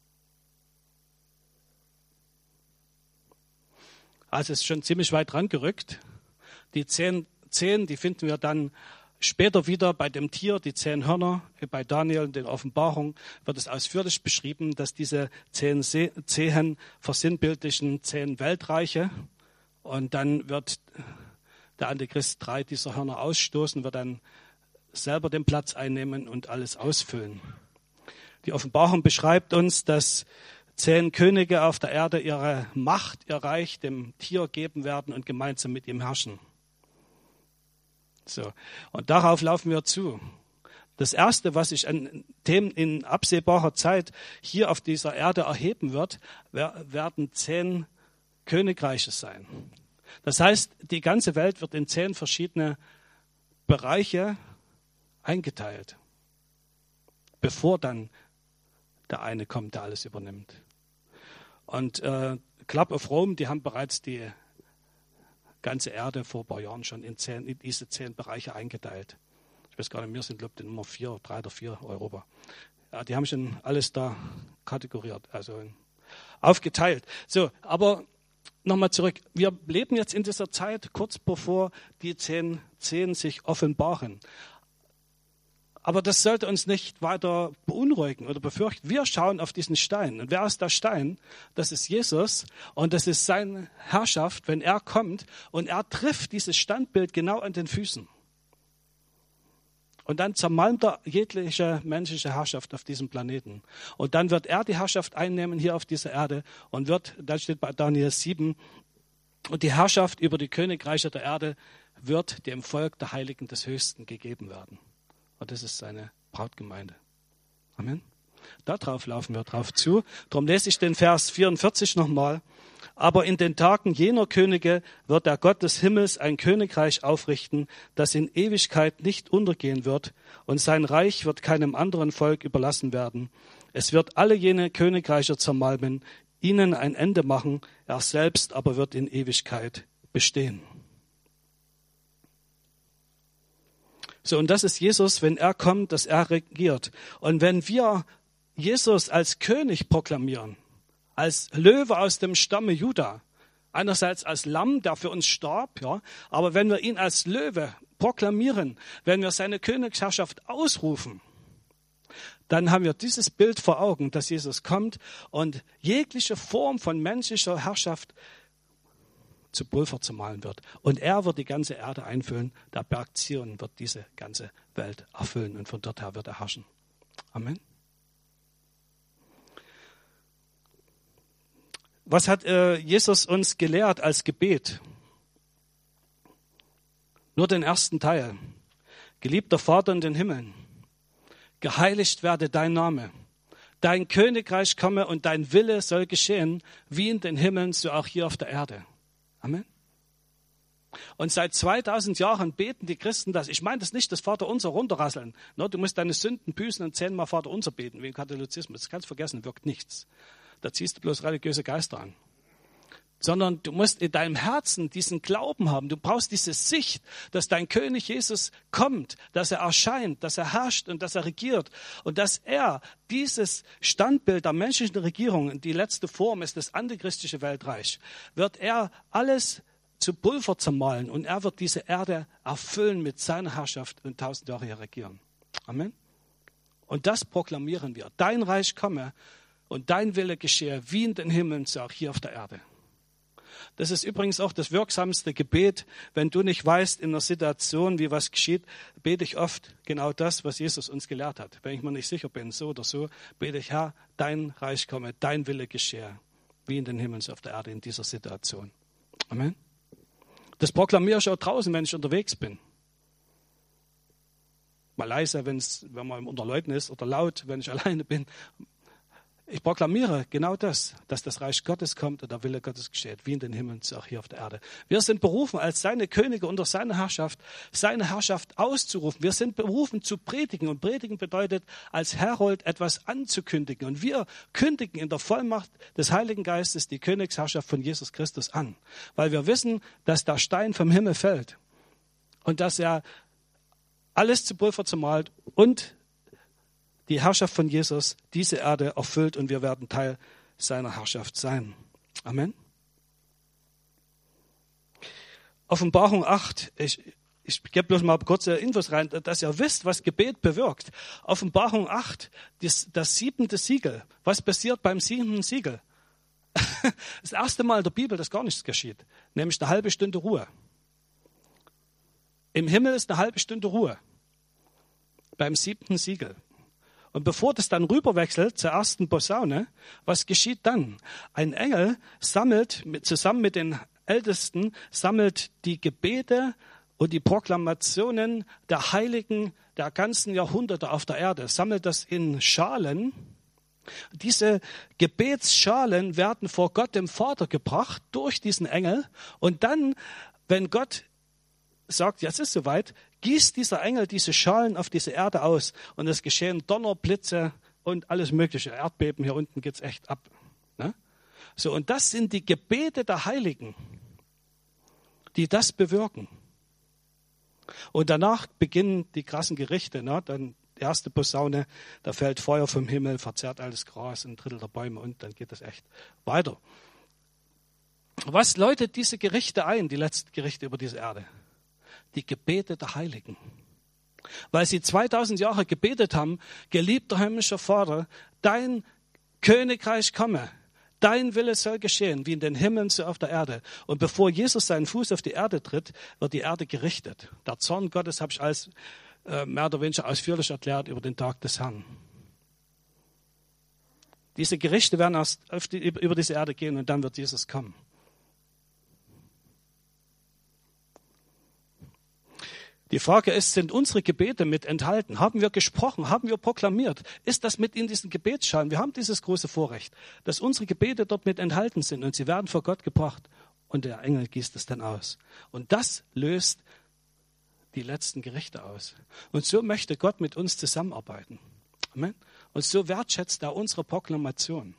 Also es ist schon ziemlich weit rangerückt. Die 10 Zehen, die finden wir dann später wieder bei dem Tier, die 10 Hörner. Bei Daniel in den Offenbarungen wird es ausführlich beschrieben, dass diese 10 Zehen versinnbildlichen 10 Weltreiche. Und dann wird der Antichrist 3 dieser Hörner ausstoßen, wird dann selber den Platz einnehmen und alles ausfüllen. Die Offenbarung beschreibt uns, dass 10 Könige auf der Erde ihre Macht, ihr Reich dem Tier geben werden und gemeinsam mit ihm herrschen. So. Und darauf laufen wir zu. Das Erste, was sich an Themen in absehbarer Zeit hier auf dieser Erde erheben wird, werden 10 Königreiche sein. Das heißt, die ganze Welt wird in 10 verschiedene Bereiche eingeteilt, bevor dann der eine kommt, der alles übernimmt. Und Club of Rome, die haben bereits die ganze Erde vor ein paar Jahren schon in diese 10 Bereiche eingeteilt. Ich weiß gar nicht, wir sind, glaube ich, die Nummer 4, 3 oder 4 Europa. Ja, die haben schon alles da kategoriert, also aufgeteilt. So, aber nochmal zurück. Wir leben jetzt in dieser Zeit, kurz bevor die 10 sich offenbaren. Aber das sollte uns nicht weiter beunruhigen oder befürchten. Wir schauen auf diesen Stein. Und wer ist der Stein? Das ist Jesus. Und das ist seine Herrschaft, wenn er kommt. Und er trifft dieses Standbild genau an den Füßen. Und dann zermalmt er jegliche menschliche Herrschaft auf diesem Planeten. Und dann wird er die Herrschaft einnehmen hier auf dieser Erde und dann steht bei Daniel 7, und die Herrschaft über die Königreiche der Erde wird dem Volk der Heiligen des Höchsten gegeben werden. Und das ist seine Brautgemeinde. Amen. Darauf laufen wir drauf zu. Darum lese ich den Vers 44 nochmal. Aber in den Tagen jener Könige wird der Gott des Himmels ein Königreich aufrichten, das in Ewigkeit nicht untergehen wird, und sein Reich wird keinem anderen Volk überlassen werden. Es wird alle jene Königreiche zermalmen, ihnen ein Ende machen, er selbst aber wird in Ewigkeit bestehen. So, und das ist Jesus, wenn er kommt, dass er regiert. Und wenn wir Jesus als König proklamieren, als Löwe aus dem Stamme Juda, einerseits als Lamm, der für uns starb, ja, aber wenn wir ihn als Löwe proklamieren, wenn wir seine Königsherrschaft ausrufen, dann haben wir dieses Bild vor Augen, dass Jesus kommt und jegliche Form von menschlicher Herrschaft zu Pulver zermahlen wird. Und er wird die ganze Erde einfüllen, der Berg Zion wird diese ganze Welt erfüllen und von dort her wird er herrschen. Amen. Was hat Jesus uns gelehrt als Gebet? Nur den ersten Teil. Geliebter Vater in den Himmeln, geheiligt werde dein Name. Dein Königreich komme und dein Wille soll geschehen, wie in den Himmeln, so auch hier auf der Erde. Amen. Und seit 2000 Jahren beten die Christen das. Ich meine das nicht, das Vaterunser runterrasseln. Du musst deine Sünden büßen und 10-mal Vaterunser beten, wie im Katholizismus. Das kannst du vergessen, wirkt nichts. Da ziehst du bloß religiöse Geister an. Sondern du musst in deinem Herzen diesen Glauben haben. Du brauchst diese Sicht, dass dein König Jesus kommt, dass er erscheint, dass er herrscht und dass er regiert. Und dass er dieses Standbild der menschlichen Regierung, die letzte Form ist das antichristische Weltreich, wird er alles zu Pulver zermahlen und er wird diese Erde erfüllen mit seiner Herrschaft und 1000 Jahre hier regieren. Amen. Und das proklamieren wir. Dein Reich komme und dein Wille geschehe, wie in den Himmeln, so auch hier auf der Erde. Das ist übrigens auch das wirksamste Gebet. Wenn du nicht weißt in einer Situation, wie was geschieht, bete ich oft genau das, was Jesus uns gelehrt hat. Wenn ich mir nicht sicher bin, so oder so, bete ich, Herr, dein Reich komme, dein Wille geschehe, wie in den Himmeln, so auf der Erde in dieser Situation. Amen. Das proklamiere ich auch draußen, wenn ich unterwegs bin. Mal leise, wenn man unter Leuten ist, oder laut, wenn ich alleine bin. Ich proklamiere genau das, dass das Reich Gottes kommt und der Wille Gottes geschieht, wie in den Himmeln, so auch hier auf der Erde. Wir sind berufen, als seine Könige unter seine Herrschaft auszurufen. Wir sind berufen zu predigen. Und predigen bedeutet, als Herold etwas anzukündigen. Und wir kündigen in der Vollmacht des Heiligen Geistes die Königsherrschaft von Jesus Christus an. Weil wir wissen, dass der Stein vom Himmel fällt. Und dass er alles zu Pulver zermahlt und die Herrschaft von Jesus diese Erde erfüllt und wir werden Teil seiner Herrschaft sein. Amen. Offenbarung 8, ich gebe bloß mal kurze Infos rein, dass ihr wisst, was Gebet bewirkt. Offenbarung 8, das 7. Siegel. Was passiert beim 7. Siegel? Das erste Mal in der Bibel, dass gar nichts geschieht, nämlich eine halbe Stunde Ruhe. Im Himmel ist eine halbe Stunde Ruhe beim 7. Siegel. Und bevor das dann rüberwechselt zur ersten Posaune, was geschieht dann? Ein Engel sammelt zusammen mit den Ältesten, sammelt die Gebete und die Proklamationen der Heiligen der ganzen Jahrhunderte auf der Erde, sammelt das in Schalen. Diese Gebetsschalen werden vor Gott dem Vater gebracht durch diesen Engel. Und dann, wenn Gott sagt, jetzt ist soweit, gießt dieser Engel diese Schalen auf diese Erde aus und es geschehen Donner, Blitze und alles mögliche. Erdbeben, hier unten geht's echt ab. Ne? So, und das sind die Gebete der Heiligen, die das bewirken. Und danach beginnen die krassen Gerichte. Ne? Dann die erste Posaune, da fällt Feuer vom Himmel, verzehrt alles Gras, ein Drittel der Bäume und dann geht es echt weiter. Was läutet diese Gerichte ein, die letzten Gerichte über diese Erde? Die Gebete der Heiligen. Weil sie 2000 Jahre gebetet haben, geliebter himmlischer Vater, dein Königreich komme, dein Wille soll geschehen, wie in den Himmeln, so auf der Erde. Und bevor Jesus seinen Fuß auf die Erde tritt, wird die Erde gerichtet. Der Zorn Gottes habe ich alles mehr oder weniger ausführlich erklärt über den Tag des Herrn. Diese Gerichte werden erst über diese Erde gehen und dann wird Jesus kommen. Die Frage ist, sind unsere Gebete mit enthalten? Haben wir gesprochen? Haben wir proklamiert? Ist das mit in diesen Gebetsschalen? Wir haben dieses große Vorrecht, dass unsere Gebete dort mit enthalten sind und sie werden vor Gott gebracht und der Engel gießt es dann aus. Und das löst die letzten Gerichte aus. Und so möchte Gott mit uns zusammenarbeiten. Amen. Und so wertschätzt er unsere Proklamation.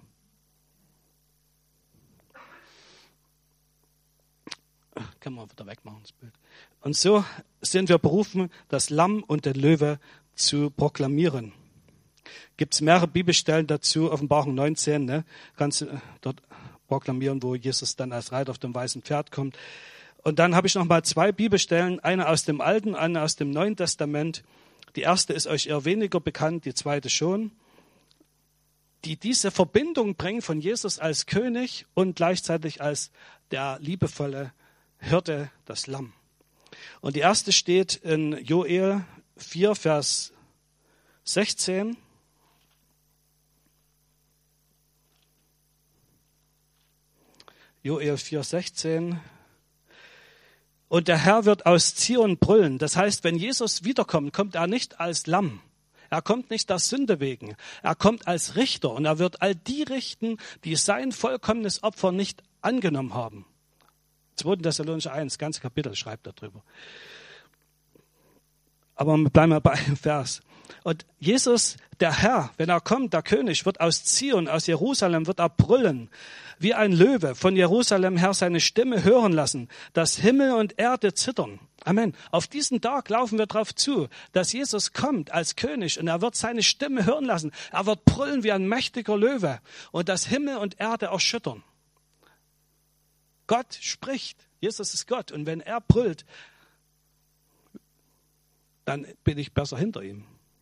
Kann man wieder wegmachen, das Bild. Und so sind wir berufen, das Lamm und den Löwe zu proklamieren. Gibt es mehrere Bibelstellen dazu, Offenbarung 19, ne? Kannst du dort proklamieren, wo Jesus dann als Reiter auf dem weißen Pferd kommt. Und dann habe ich noch mal 2 Bibelstellen, eine aus dem Alten, eine aus dem Neuen Testament. Die erste ist euch eher weniger bekannt, die zweite schon, die diese Verbindung bringen von Jesus als König und gleichzeitig als der liebevolle Hirte, das Lamm. Und die erste steht in Joel 4, Vers 16. Joel 4, 16. Und der Herr wird aus Zion brüllen. Das heißt, wenn Jesus wiederkommt, kommt er nicht als Lamm. Er kommt nicht der Sünde wegen. Er kommt als Richter und er wird all die richten, die sein vollkommenes Opfer nicht angenommen haben. 2. Thessalonicher 1, ganze Kapitel schreibt darüber. Aber wir bleiben mal bei einem Vers. Und Jesus, der Herr, wenn er kommt, der König, wird aus Zion, aus Jerusalem, wird er brüllen, wie ein Löwe, von Jerusalem her seine Stimme hören lassen, dass Himmel und Erde zittern. Amen. Auf diesen Tag laufen wir darauf zu, dass Jesus kommt als König und er wird seine Stimme hören lassen. Er wird brüllen wie ein mächtiger Löwe und dass Himmel und Erde erschüttern. Gott spricht. Jesus ist Gott. Und wenn er brüllt, dann bin ich besser hinter ihm.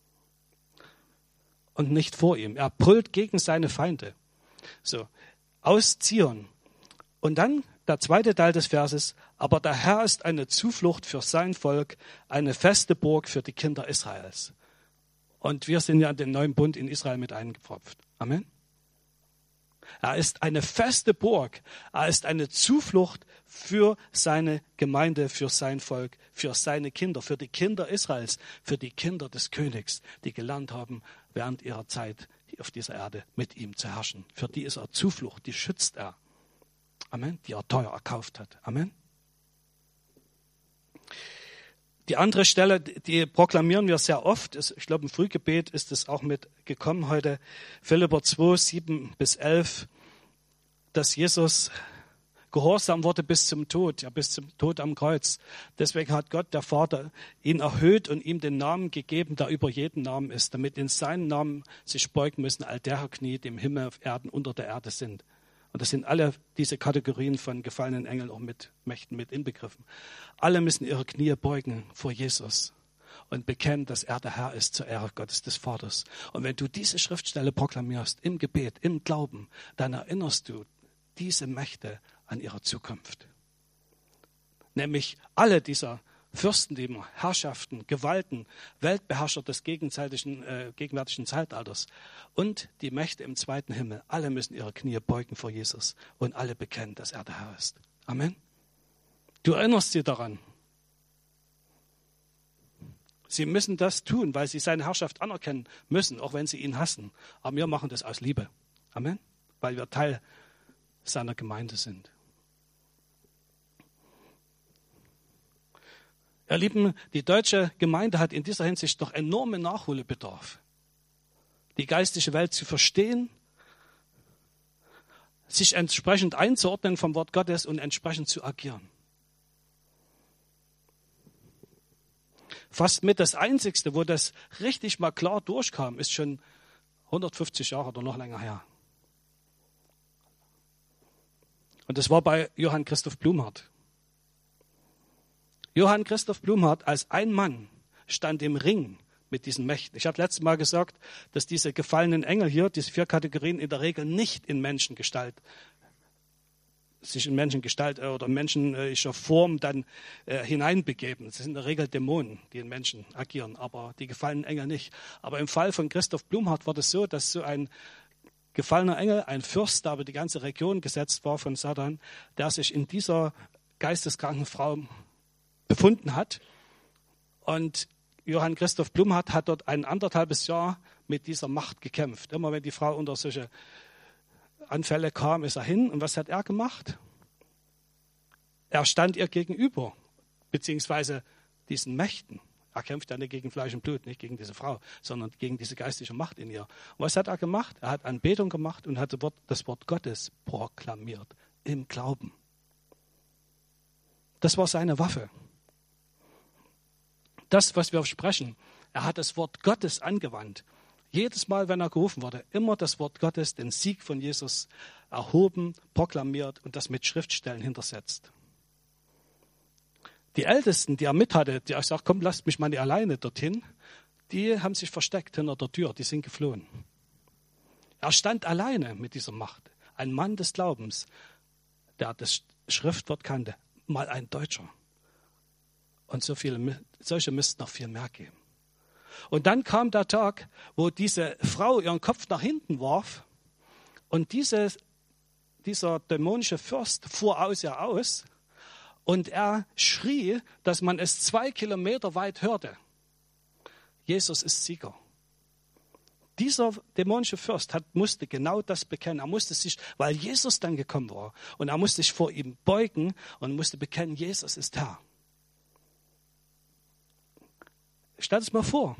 Und nicht vor ihm. Er brüllt gegen seine Feinde. So, aus Zion. Und dann der zweite Teil des Verses. Aber der Herr ist eine Zuflucht für sein Volk, eine feste Burg für die Kinder Israels. Und wir sind ja in den neuen Bund in Israel mit eingepfropft. Amen. Er ist eine feste Burg. Er ist eine Zuflucht für seine Gemeinde, für sein Volk, für seine Kinder, für die Kinder Israels, für die Kinder des Königs, die gelernt haben, während ihrer Zeit auf dieser Erde mit ihm zu herrschen. Für die ist er Zuflucht, die schützt er. Amen. Die er teuer erkauft hat. Amen. Die andere Stelle, die proklamieren wir sehr oft. Ich glaube, im Frühgebet ist es auch mitgekommen heute. Philipper 2, 7 bis 11, dass Jesus gehorsam wurde bis zum Tod, ja bis zum Tod am Kreuz. Deswegen hat Gott, der Vater, ihn erhöht und ihm den Namen gegeben, der über jeden Namen ist, damit in seinen Namen sich beugen müssen all derer Knie, die im Himmel, auf Erden, unter der Erde sind. Und das sind alle diese Kategorien von gefallenen Engeln auch mit Mächten mit inbegriffen. Alle müssen ihre Knie beugen vor Jesus und bekennen, dass er der Herr ist zur Ehre Gottes des Vaters. Und wenn du diese Schriftstelle proklamierst im Gebet, im Glauben, dann erinnerst du diese Mächte an ihre Zukunft. Nämlich alle dieser Fürstentümer, Herrschaften, Gewalten, Weltbeherrscher des gegenwärtigen Zeitalters und die Mächte im zweiten Himmel, alle müssen ihre Knie beugen vor Jesus und alle bekennen, dass er der Herr ist. Amen. Du erinnerst sie daran. Sie müssen das tun, weil sie seine Herrschaft anerkennen müssen, auch wenn sie ihn hassen. Aber wir machen das aus Liebe. Amen. Weil wir Teil seiner Gemeinde sind. Ihr Lieben, die deutsche Gemeinde hat in dieser Hinsicht noch enormen Nachholbedarf. Die geistliche Welt zu verstehen, sich entsprechend einzuordnen vom Wort Gottes und entsprechend zu agieren. Fast mit das Einzigste, wo das richtig mal klar durchkam, ist schon 150 Jahre oder noch länger her. Und das war bei Johann Christoph Blumhardt. Johann Christoph Blumhardt als ein Mann stand im Ring mit diesen Mächten. Ich habe letztes Mal gesagt, dass diese gefallenen Engel hier, diese 4 Kategorien in der Regel nicht in Menschengestalt, sich in Menschengestalt oder menschlicher Form dann hineinbegeben. Das sind in der Regel Dämonen, die in Menschen agieren, aber die gefallenen Engel nicht. Aber im Fall von Christoph Blumhardt war das so, dass so ein gefallener Engel, ein Fürst, der über die ganze Region gesetzt war von Satan, der sich in dieser geisteskranken Frau befunden hat Und Johann Christoph Blumhardt hat dort ein 1,5 Jahr mit dieser Macht gekämpft. Immer wenn die Frau unter solche Anfälle kam, ist er hin. Und was hat er gemacht? Er stand ihr gegenüber, beziehungsweise diesen Mächten. Er kämpft ja nicht gegen Fleisch und Blut, nicht gegen diese Frau, sondern gegen diese geistige Macht in ihr. Und was hat er gemacht? Er hat Anbetung gemacht und hat das Wort Gottes proklamiert im Glauben. Das war seine Waffe. Das, was wir sprechen, er hat das Wort Gottes angewandt. Jedes Mal, wenn er gerufen wurde, immer das Wort Gottes, den Sieg von Jesus erhoben, proklamiert und das mit Schriftstellen hintersetzt. Die Ältesten, die er mit hatte, die auch sagt, komm, lasst mich mal nicht alleine dorthin, die haben sich versteckt hinter der Tür, die sind geflohen. Er stand alleine mit dieser Macht. Ein Mann des Glaubens, der das Schriftwort kannte, mal ein Deutscher. Und solche müssten noch viel mehr geben. Und dann kam der Tag, wo diese Frau ihren Kopf nach hinten warf und dieser dämonische Fürst fuhr aus ihr aus und er schrie, dass man es 2 Kilometer weit hörte. Jesus ist Sieger. Dieser dämonische Fürst musste genau das bekennen. Er musste sich, weil Jesus dann gekommen war, und er musste sich vor ihm beugen und musste bekennen, Jesus ist Herr. Stell es mal vor.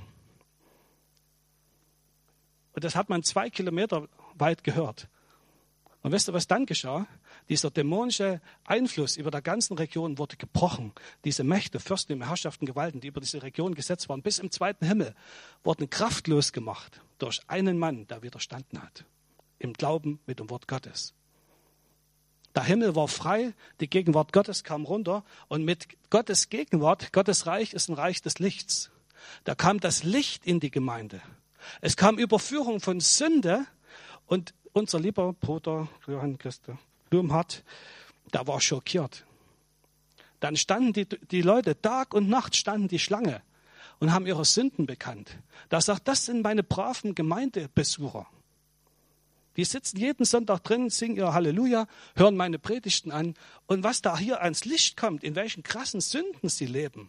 Und das hat man 2 Kilometer weit gehört. Und wisst ihr, was dann geschah? Dieser dämonische Einfluss über der ganzen Region wurde gebrochen. Diese Mächte, Fürsten, Herrschaften, Gewalten, die über diese Region gesetzt waren, bis im 2. Himmel, wurden kraftlos gemacht durch einen Mann, der widerstanden hat. Im Glauben mit dem Wort Gottes. Der Himmel war frei, die Gegenwart Gottes kam runter und mit Gottes Gegenwart, Gottes Reich ist ein Reich des Lichts. Da kam das Licht in die Gemeinde. Es kam Überführung von Sünde und unser lieber Bruder Johann Christoph Blumhardt, der war schockiert. Dann standen die Leute, Tag und Nacht standen die Schlange und haben ihre Sünden bekannt. Da sagt, das sind meine braven Gemeindebesucher. Die sitzen jeden Sonntag drin, singen ihr Halleluja, hören meine Predigten an. Und was da hier ans Licht kommt, in welchen krassen Sünden sie leben,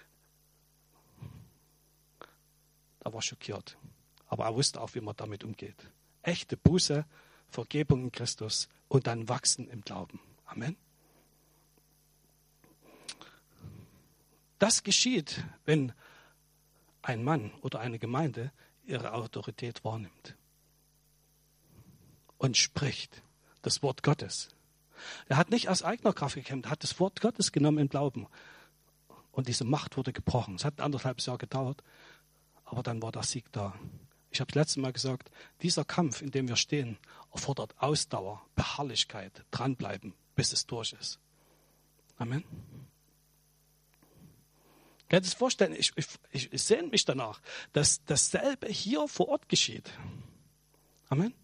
er war schockiert. Aber er wusste auch, wie man damit umgeht. Echte Buße, Vergebung in Christus und dann wachsen im Glauben. Amen. Das geschieht, wenn ein Mann oder eine Gemeinde ihre Autorität wahrnimmt und spricht das Wort Gottes. Er hat nicht aus eigener Kraft gekämpft, er hat das Wort Gottes genommen im Glauben. Und diese Macht wurde gebrochen. Es hat 1,5 Jahre gedauert, aber dann war der Sieg da. Ich habe das letzte Mal gesagt, dieser Kampf, in dem wir stehen, erfordert Ausdauer, Beharrlichkeit, dranbleiben, bis es durch ist. Amen. Könnt ihr es vorstellen, ich sehne mich danach, dass dasselbe hier vor Ort geschieht. Amen.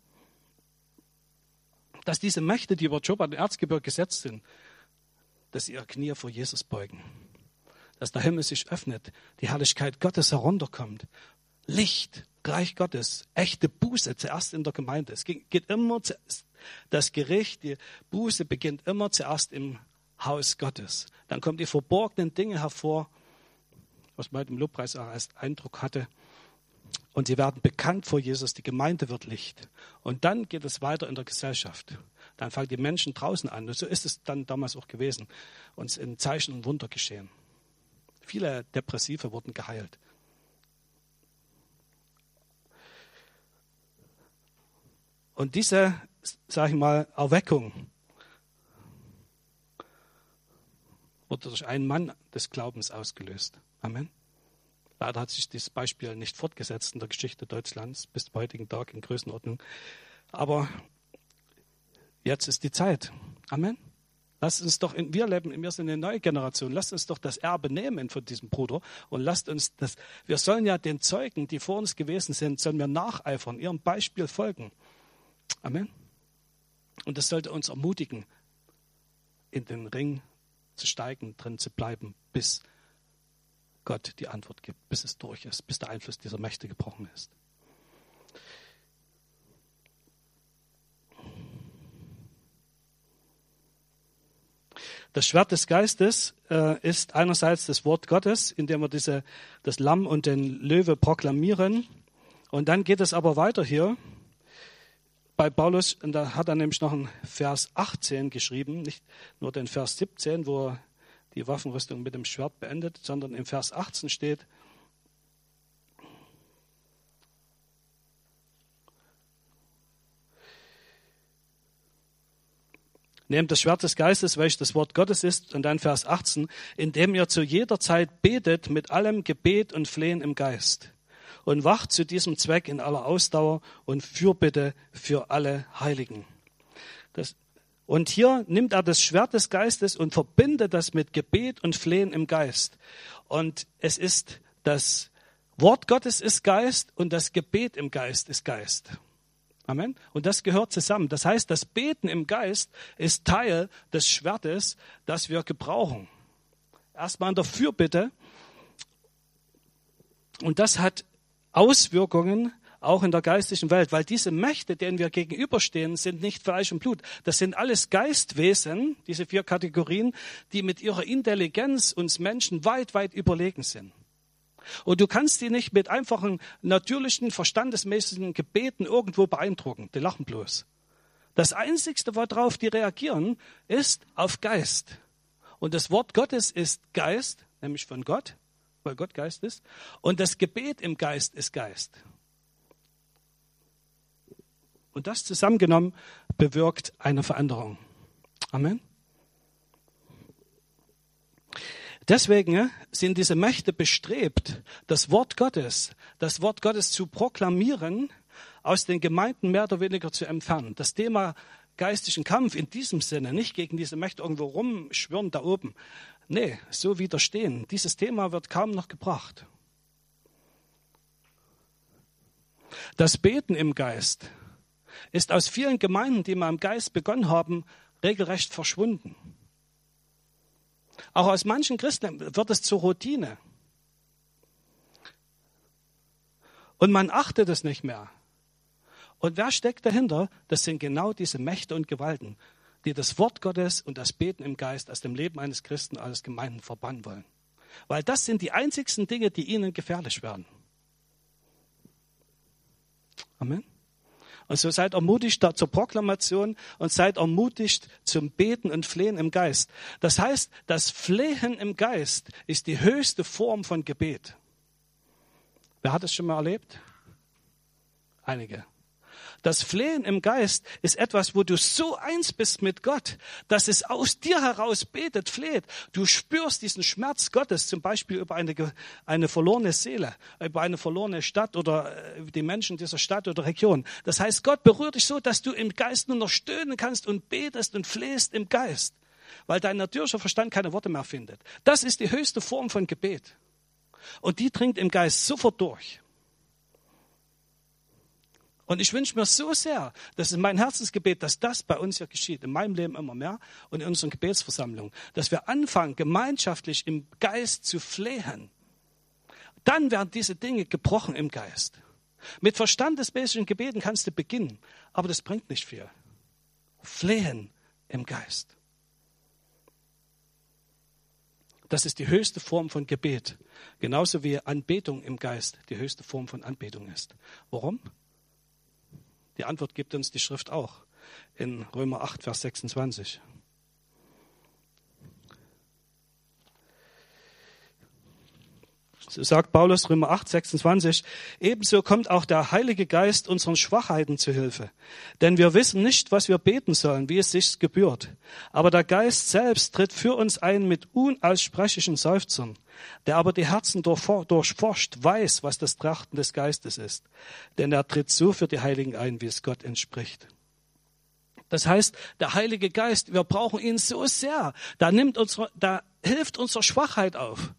Dass diese Mächte, die über Job und Erzgebirge gesetzt sind, dass sie ihre Knie vor Jesus beugen. Dass der Himmel sich öffnet, die Herrlichkeit Gottes herunterkommt. Licht, Reich Gottes, echte Buße zuerst in der Gemeinde. Es geht immer, das Gericht, die Buße beginnt immer zuerst im Haus Gottes. Dann kommen die verborgenen Dinge hervor, was man im Lobpreis auch als Eindruck hatte. Und sie werden bekannt vor Jesus, die Gemeinde wird Licht. Und dann geht es weiter in der Gesellschaft. Dann fangen die Menschen draußen an. Und so ist es dann damals auch gewesen. Und es sind Zeichen und Wunder geschehen. Viele Depressive wurden geheilt. Und diese, sage ich mal, Erweckung wurde durch einen Mann des Glaubens ausgelöst. Amen. Leider hat sich dieses Beispiel nicht fortgesetzt in der Geschichte Deutschlands bis zum heutigen Tag in Größenordnung. Aber jetzt ist die Zeit. Amen. Lasst uns doch, wir sind eine neue Generation, lasst uns doch das Erbe nehmen von diesem Bruder und lasst uns das, wir sollen ja den Zeugen, die vor uns gewesen sind, sollen wir nacheifern, ihrem Beispiel folgen. Amen. Und das sollte uns ermutigen, in den Ring zu steigen, drin zu bleiben, bis Gott die Antwort gibt, bis es durch ist, bis der Einfluss dieser Mächte gebrochen ist. Das Schwert des Geistes ist einerseits das Wort Gottes, indem wir das Lamm und den Löwe proklamieren. Und dann geht es aber weiter hier bei Paulus, und da hat er nämlich noch einen Vers 18 geschrieben, nicht nur den Vers 17, wo er die Waffenrüstung mit dem Schwert beendet, sondern im Vers 18 steht: Nehmt das Schwert des Geistes, welches das Wort Gottes ist, und dann Vers 18, indem ihr zu jeder Zeit betet mit allem Gebet und Flehen im Geist und wacht zu diesem Zweck in aller Ausdauer und Fürbitte für alle Heiligen. Und hier nimmt er das Schwert des Geistes und verbindet das mit Gebet und Flehen im Geist. Und es ist das Wort Gottes ist Geist und das Gebet im Geist ist Geist. Amen. Und das gehört zusammen. Das heißt, das Beten im Geist ist Teil des Schwertes, das wir gebrauchen. Erstmal in der Fürbitte. Und das hat Auswirkungen auch in der geistlichen Welt, weil diese Mächte, denen wir gegenüberstehen, sind nicht Fleisch und Blut. Das sind alles Geistwesen, diese 4 Kategorien, die mit ihrer Intelligenz uns Menschen weit, weit überlegen sind. Und du kannst die nicht mit einfachen, natürlichen, verstandesmäßigen Gebeten irgendwo beeindrucken. Die lachen bloß. Das Einzigste, worauf die reagieren, ist auf Geist. Und das Wort Gottes ist Geist, nämlich von Gott, weil Gott Geist ist. Und das Gebet im Geist ist Geist. Und das zusammengenommen bewirkt eine Veränderung. Amen. Deswegen sind diese Mächte bestrebt, das Wort Gottes zu proklamieren, aus den Gemeinden mehr oder weniger zu entfernen. Das Thema geistlichen Kampf in diesem Sinne, nicht gegen diese Mächte irgendwo rumschwirren da oben. Nee, so widerstehen. Dieses Thema wird kaum noch gebracht. Das Beten im Geist ist aus vielen Gemeinden, die mal im Geist begonnen haben, regelrecht verschwunden. Auch aus manchen Christen wird es zur Routine. Und man achtet es nicht mehr. Und wer steckt dahinter? Das sind genau diese Mächte und Gewalten, die das Wort Gottes und das Beten im Geist aus dem Leben eines Christen, eines Gemeinden verbannen wollen. Weil das sind die einzigsten Dinge, die ihnen gefährlich werden. Amen. Und so seid ermutigt zur Proklamation und seid ermutigt zum Beten und Flehen im Geist. Das heißt, das Flehen im Geist ist die höchste Form von Gebet. Wer hat es schon mal erlebt? Einige. Das Flehen im Geist ist etwas, wo du so eins bist mit Gott, dass es aus dir heraus betet, fleht. Du spürst diesen Schmerz Gottes, zum Beispiel über eine verlorene Seele, über eine verlorene Stadt oder die Menschen dieser Stadt oder Region. Das heißt, Gott berührt dich so, dass du im Geist nur noch stöhnen kannst und betest und flehst im Geist, weil dein natürlicher Verstand keine Worte mehr findet. Das ist die höchste Form von Gebet. Und die dringt im Geist sofort durch. Und ich wünsche mir so sehr, das ist mein Herzensgebet, dass das bei uns ja geschieht, in meinem Leben immer mehr und in unseren Gebetsversammlungen, dass wir anfangen, gemeinschaftlich im Geist zu flehen. Dann werden diese Dinge gebrochen im Geist. Mit verstandesmäßigen Gebeten kannst du beginnen, aber das bringt nicht viel. Flehen im Geist. Das ist die höchste Form von Gebet, genauso wie Anbetung im Geist die höchste Form von Anbetung ist. Warum? Die Antwort gibt uns die Schrift auch in Römer 8, Vers 26. So sagt Paulus, Römer 8, 26, ebenso kommt auch der Heilige Geist unseren Schwachheiten zu Hilfe. Denn wir wissen nicht, was wir beten sollen, wie es sich gebührt. Aber der Geist selbst tritt für uns ein mit unaussprechlichen Seufzern, der aber die Herzen durchforscht, weiß, was das Trachten des Geistes ist. Denn er tritt so für die Heiligen ein, wie es Gott entspricht. Das heißt, der Heilige Geist, wir brauchen ihn so sehr. Da hilft unsere Schwachheit auf.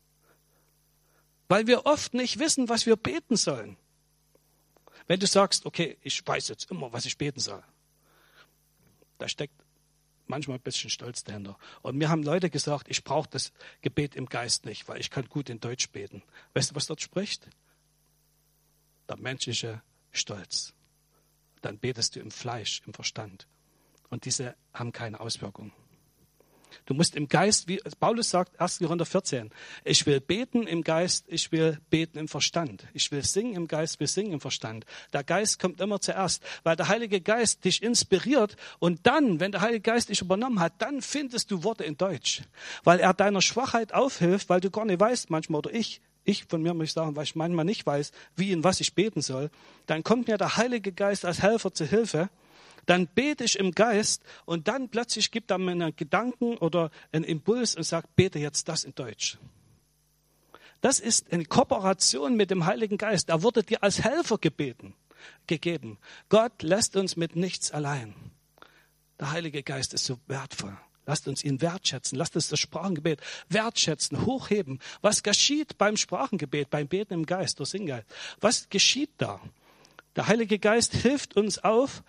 Weil wir oft nicht wissen, was wir beten sollen. Wenn du sagst, okay, ich weiß jetzt immer, was ich beten soll. Da steckt manchmal ein bisschen Stolz dahinter. Und mir haben Leute gesagt, ich brauche das Gebet im Geist nicht, weil ich kann gut in Deutsch beten. Weißt du, was dort spricht? Der menschliche Stolz. Dann betest du im Fleisch, im Verstand. Und diese haben keine Auswirkung. Du musst im Geist, wie Paulus sagt, 1. Korinther 14, ich will beten im Geist, ich will beten im Verstand. Ich will singen im Geist, wir singen im Verstand. Der Geist kommt immer zuerst, weil der Heilige Geist dich inspiriert und dann, wenn der Heilige Geist dich übernommen hat, dann findest du Worte in Deutsch. Weil er deiner Schwachheit aufhilft, weil du gar nicht weißt manchmal, oder ich von mir muss ich sagen, weil ich manchmal nicht weiß, wie und was ich beten soll, dann kommt mir der Heilige Geist als Helfer zu Hilfe. Dann bete ich im Geist und dann plötzlich gibt er mir einen Gedanken oder einen Impuls und sagt, bete jetzt das in Deutsch. Das ist eine Kooperation mit dem Heiligen Geist. Er wurde dir als Helfer gegeben. Gott lässt uns mit nichts allein. Der Heilige Geist ist so wertvoll. Lasst uns ihn wertschätzen. Lasst uns das Sprachengebet wertschätzen, hochheben. Was geschieht beim Sprachengebet, beim Beten im Geist, durch Singgeist? Was geschieht da? Der Heilige Geist hilft uns auf.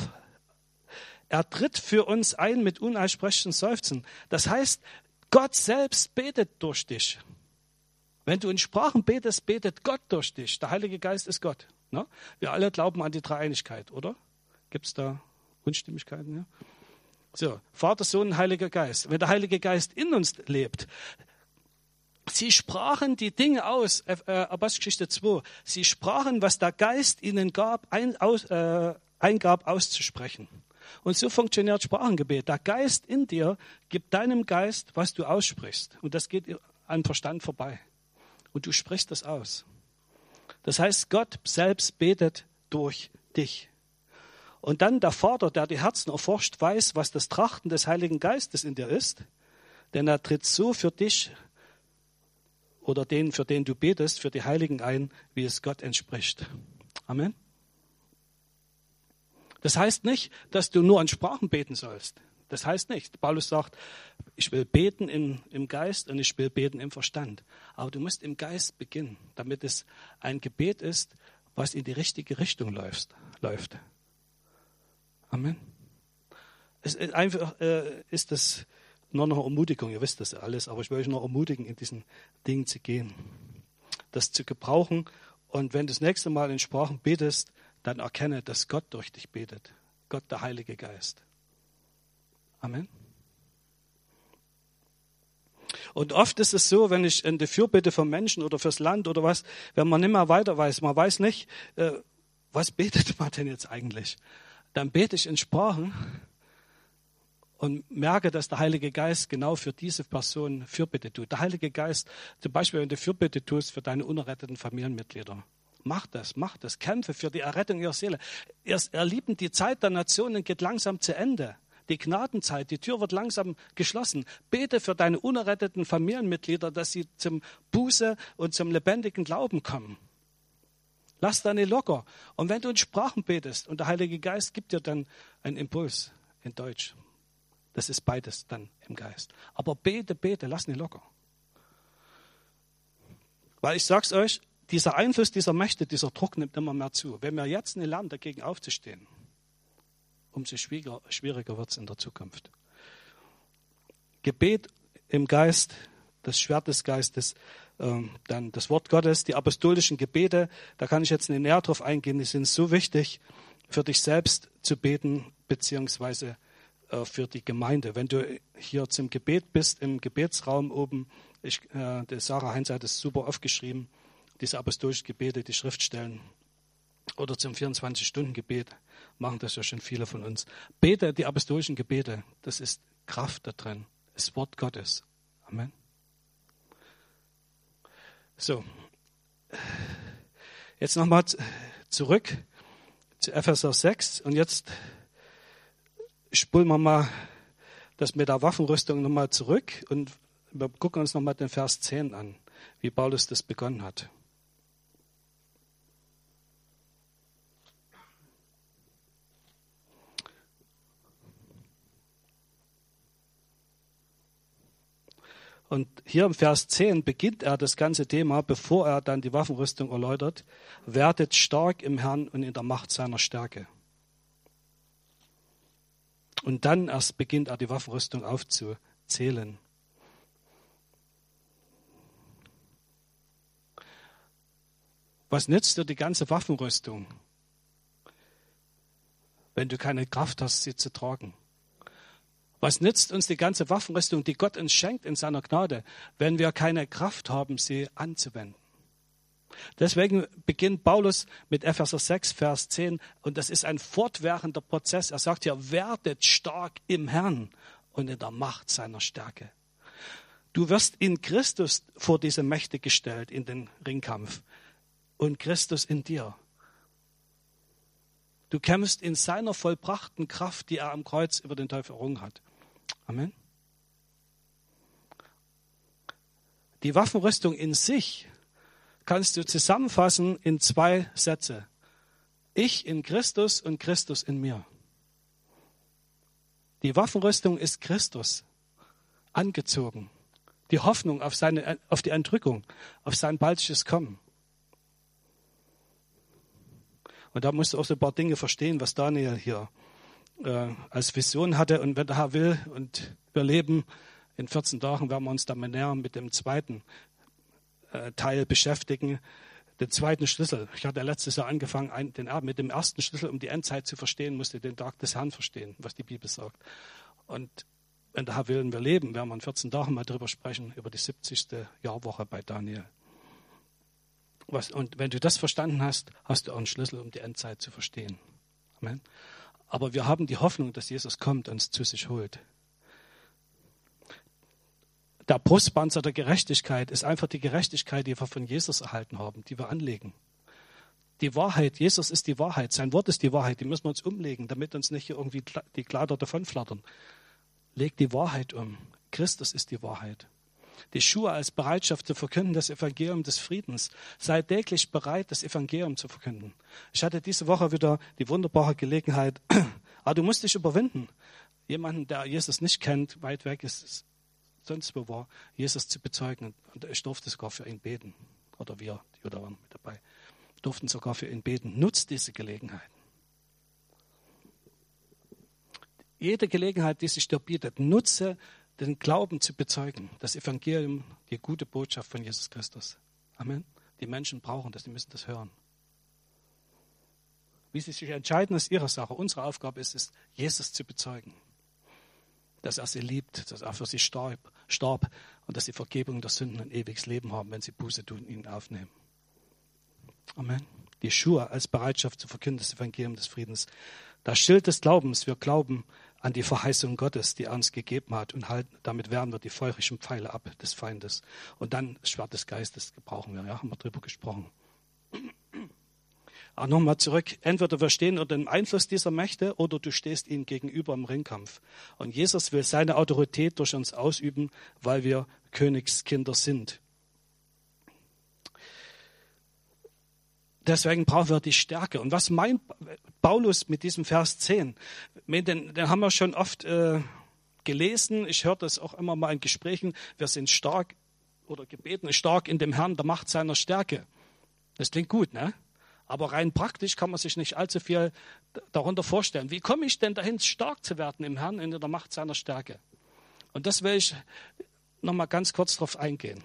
Er tritt für uns ein mit unaussprechlichen Seufzen. Das heißt, Gott selbst betet durch dich. Wenn du in Sprachen betest, betet Gott durch dich. Der Heilige Geist ist Gott. Ne? Wir alle glauben an die Dreieinigkeit, oder? Gibt es da Unstimmigkeiten? Ja? So, Vater, Sohn, Heiliger Geist. Wenn der Heilige Geist in uns lebt, sie sprachen die Dinge aus, Apostelgeschichte 2, sie sprachen, was der Geist ihnen eingab auszusprechen. Und so funktioniert Sprachengebet. Der Geist in dir gibt deinem Geist, was du aussprichst. Und das geht am Verstand vorbei. Und du sprichst das aus. Das heißt, Gott selbst betet durch dich. Und dann der Vater, der die Herzen erforscht, weiß, was das Trachten des Heiligen Geistes in dir ist. Denn er tritt so für dich oder den, für den du betest, für die Heiligen ein, wie es Gott entspricht. Amen. Das heißt nicht, dass du nur in Sprachen beten sollst. Das heißt nicht. Paulus sagt, ich will beten im Geist und ich will beten im Verstand. Aber du musst im Geist beginnen, damit es ein Gebet ist, was in die richtige Richtung läuft. Amen. Es ist einfach, ist das nur noch Ermutigung. Ihr wisst das alles, aber ich will euch noch ermutigen, in diesen Dingen zu gehen. Das zu gebrauchen. Und wenn du das nächste Mal in Sprachen betest, dann erkenne, dass Gott durch dich betet. Gott, der Heilige Geist. Amen. Und oft ist es so, wenn ich in die Fürbitte vom Menschen oder fürs Land oder was, wenn man nicht mehr weiter weiß, man weiß nicht, was betet man denn jetzt eigentlich? Dann bete ich in Sprachen und merke, dass der Heilige Geist genau für diese Person Fürbitte tut. Der Heilige Geist, zum Beispiel, wenn du Fürbitte tust für deine unerretteten Familienmitglieder. Mach das. Kämpfe für die Errettung ihrer Seele. Ihr Lieben, die Zeit der Nationen geht langsam zu Ende. Die Gnadenzeit, die Tür wird langsam geschlossen. Bete für deine unerretteten Familienmitglieder, dass sie zum Buße und zum lebendigen Glauben kommen. Lass deine locker. Und wenn du in Sprachen betest und der Heilige Geist gibt dir dann einen Impuls in Deutsch. Das ist beides dann im Geist. Aber bete, lass nicht locker. Weil ich sag's euch, dieser Einfluss dieser Mächte, dieser Druck nimmt immer mehr zu. Wenn wir jetzt nicht lernen, dagegen aufzustehen, umso schwieriger wird es in der Zukunft. Gebet im Geist, das Schwert des Geistes, dann das Wort Gottes, die apostolischen Gebete, da kann ich jetzt nicht näher drauf eingehen, die sind so wichtig, für dich selbst zu beten, beziehungsweise für die Gemeinde. Wenn du hier zum Gebet bist, im Gebetsraum oben, die Sarah Heinz hat es super aufgeschrieben, diese apostolischen Gebete, die Schriftstellen, oder zum 24-Stunden-Gebet, machen das ja schon viele von uns. Bete die apostolischen Gebete, das ist Kraft da drin, das Wort Gottes. Amen. So, jetzt nochmal zurück zu Epheser 6 und jetzt spulen wir mal das mit der Waffenrüstung nochmal zurück und wir gucken uns nochmal den Vers 10 an, wie Paulus das begonnen hat. Und hier im Vers 10 beginnt er das ganze Thema, bevor er dann die Waffenrüstung erläutert. Werdet stark im Herrn und in der Macht seiner Stärke. Und dann erst beginnt er die Waffenrüstung aufzuzählen. Was nützt dir die ganze Was nützt uns die ganze Waffenrüstung, die Gott uns schenkt in seiner Gnade, wenn wir keine Kraft haben, sie anzuwenden? Deswegen beginnt Paulus mit Epheser 6, Vers 10, und das ist ein fortwährender Prozess. Er sagt ja, werdet stark im Herrn und in der Macht seiner Stärke. Du wirst in Christus vor diese Mächte gestellt, in den Ringkampf, und Christus in dir. Du kämpfst in seiner vollbrachten Kraft, die er am Kreuz über den Teufel errungen hat. Amen. Die Waffenrüstung in sich kannst du zusammenfassen in 2 Sätze. Ich in Christus und Christus in mir. Die Waffenrüstung ist Christus angezogen. Die Hoffnung auf die Entrückung, auf sein baldiges Kommen. Und da musst du auch so ein paar Dinge verstehen, was Daniel hier als Vision hatte. Und wenn der Herr will und wir leben, in 14 Tagen werden wir uns dann näher mit dem zweiten Teil beschäftigen, den zweiten Schlüssel. Ich hatte letztes Jahr angefangen, mit dem ersten Schlüssel, um die Endzeit zu verstehen, musste den Tag des Herrn verstehen, was die Bibel sagt. Und wenn der Herr will und wir leben, werden wir in 14 Tagen mal drüber sprechen, über die 70. Jahrwoche bei Daniel. Und wenn du das verstanden hast, hast du auch einen Schlüssel, um die Endzeit zu verstehen. Amen. Aber wir haben die Hoffnung, dass Jesus kommt und uns zu sich holt. Der Brustpanzer der Gerechtigkeit ist einfach die Gerechtigkeit, die wir von Jesus erhalten haben, die wir anlegen. Die Wahrheit, Jesus ist die Wahrheit, sein Wort ist die Wahrheit, die müssen wir uns umlegen, damit uns nicht hier irgendwie die Kleider davonflattern. Leg die Wahrheit um. Christus ist die Wahrheit. Die Schuhe als Bereitschaft zu verkünden, das Evangelium des Friedens. Sei täglich bereit, das Evangelium zu verkünden. Ich hatte diese Woche wieder die wunderbare Gelegenheit, aber du musst dich überwinden. Jemanden, der Jesus nicht kennt, weit weg ist, sonst wo war, Jesus zu bezeugen. Und ich durfte sogar für ihn beten. Oder wir, die Jünger waren mit dabei, durften sogar für ihn beten. Nutzt diese Gelegenheit. Jede Gelegenheit, die sich dir bietet, nutze den Glauben zu bezeugen. Das Evangelium, die gute Botschaft von Jesus Christus. Amen. Die Menschen brauchen das, die müssen das hören. Wie sie sich entscheiden, ist ihre Sache. Unsere Aufgabe ist es, Jesus zu bezeugen. Dass er sie liebt, dass er für sie starb und dass sie Vergebung der Sünden und ewiges Leben haben, wenn sie Buße tun und ihn aufnehmen. Amen. Die Schuhe als Bereitschaft zu verkünden, das Evangelium des Friedens. Das Schild des Glaubens, wir glauben an die Verheißung Gottes, die er uns gegeben hat, und damit wehren wir die feurigen Pfeile ab des Feindes. Und dann das Schwert des Geistes gebrauchen wir, ja, haben wir drüber gesprochen. Aber nochmal zurück, entweder wir stehen unter dem Einfluss dieser Mächte oder du stehst ihnen gegenüber im Ringkampf. Und Jesus will seine Autorität durch uns ausüben, weil wir Königskinder sind. Deswegen brauchen wir die Stärke. Und was meint Paulus mit diesem Vers 10? Den haben wir schon oft gelesen. Ich höre das auch immer mal in Gesprächen. Wir sind stark oder gebeten, stark in dem Herrn, der Macht seiner Stärke. Das klingt gut, ne? Aber rein praktisch kann man sich nicht allzu viel darunter vorstellen. Wie komme ich denn dahin, stark zu werden im Herrn, in der Macht seiner Stärke? Und das will ich noch mal ganz kurz darauf eingehen.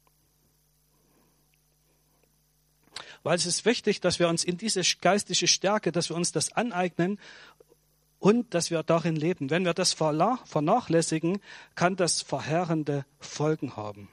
Weil es ist wichtig, dass wir uns in diese geistige Stärke, dass wir uns das aneignen und dass wir darin leben. Wenn wir das vernachlässigen, kann das verheerende Folgen haben.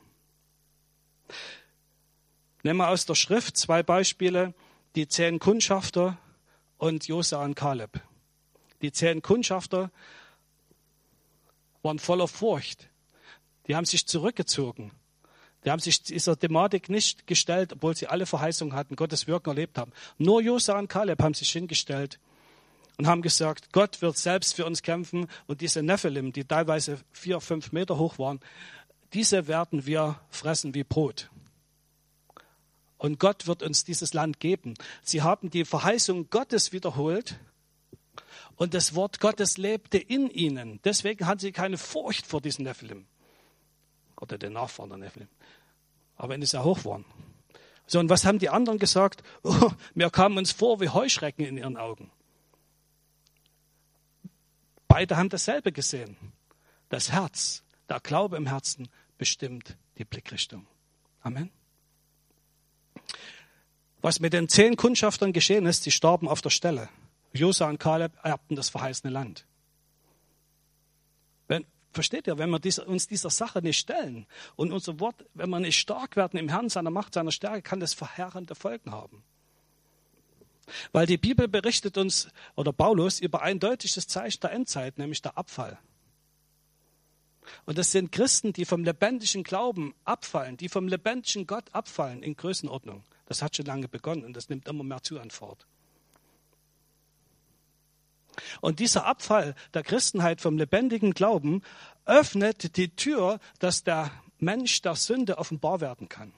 Nehmen wir aus der Schrift 2 Beispiele, die 10 Kundschafter und Josua und Kaleb. Die 10 Kundschafter waren voller Furcht. Die haben sich zurückgezogen. Die haben sich dieser Thematik nicht gestellt, obwohl sie alle Verheißungen hatten, Gottes Wirken erlebt haben. Nur Josua und Kaleb haben sich hingestellt und haben gesagt, Gott wird selbst für uns kämpfen. Und diese Nephilim, die teilweise 4-5 Meter hoch waren, diese werden wir fressen wie Brot. Und Gott wird uns dieses Land geben. Sie haben die Verheißung Gottes wiederholt und das Wort Gottes lebte in ihnen. Deswegen hatten sie keine Furcht vor diesen Nephilim. Oder den Nachfahren der Nephilim. Aber wenn die sehr hoch waren. So, und was haben die anderen gesagt? Oh, wir kamen uns vor wie Heuschrecken in ihren Augen. Beide haben dasselbe gesehen. Das Herz, der Glaube im Herzen bestimmt die Blickrichtung. Amen. Was mit den 10 Kundschaftern geschehen ist, sie starben auf der Stelle. Josua und Kaleb erbten das verheißene Land. Versteht ihr, wenn wir uns dieser Sache nicht stellen und unser Wort, wenn wir nicht stark werden im Herrn, seiner Macht, seiner Stärke, kann das verheerende Folgen haben. Weil die Bibel berichtet uns, oder Paulus, über ein deutliches Zeichen der Endzeit, nämlich der Abfall. Und das sind Christen, die vom lebendigen Glauben abfallen, die vom lebendigen Gott abfallen in Größenordnung. Das hat schon lange begonnen und das nimmt immer mehr zu an Fort. Und dieser Abfall der Christenheit vom lebendigen Glauben öffnet die Tür, dass der Mensch der Sünde offenbar werden kann.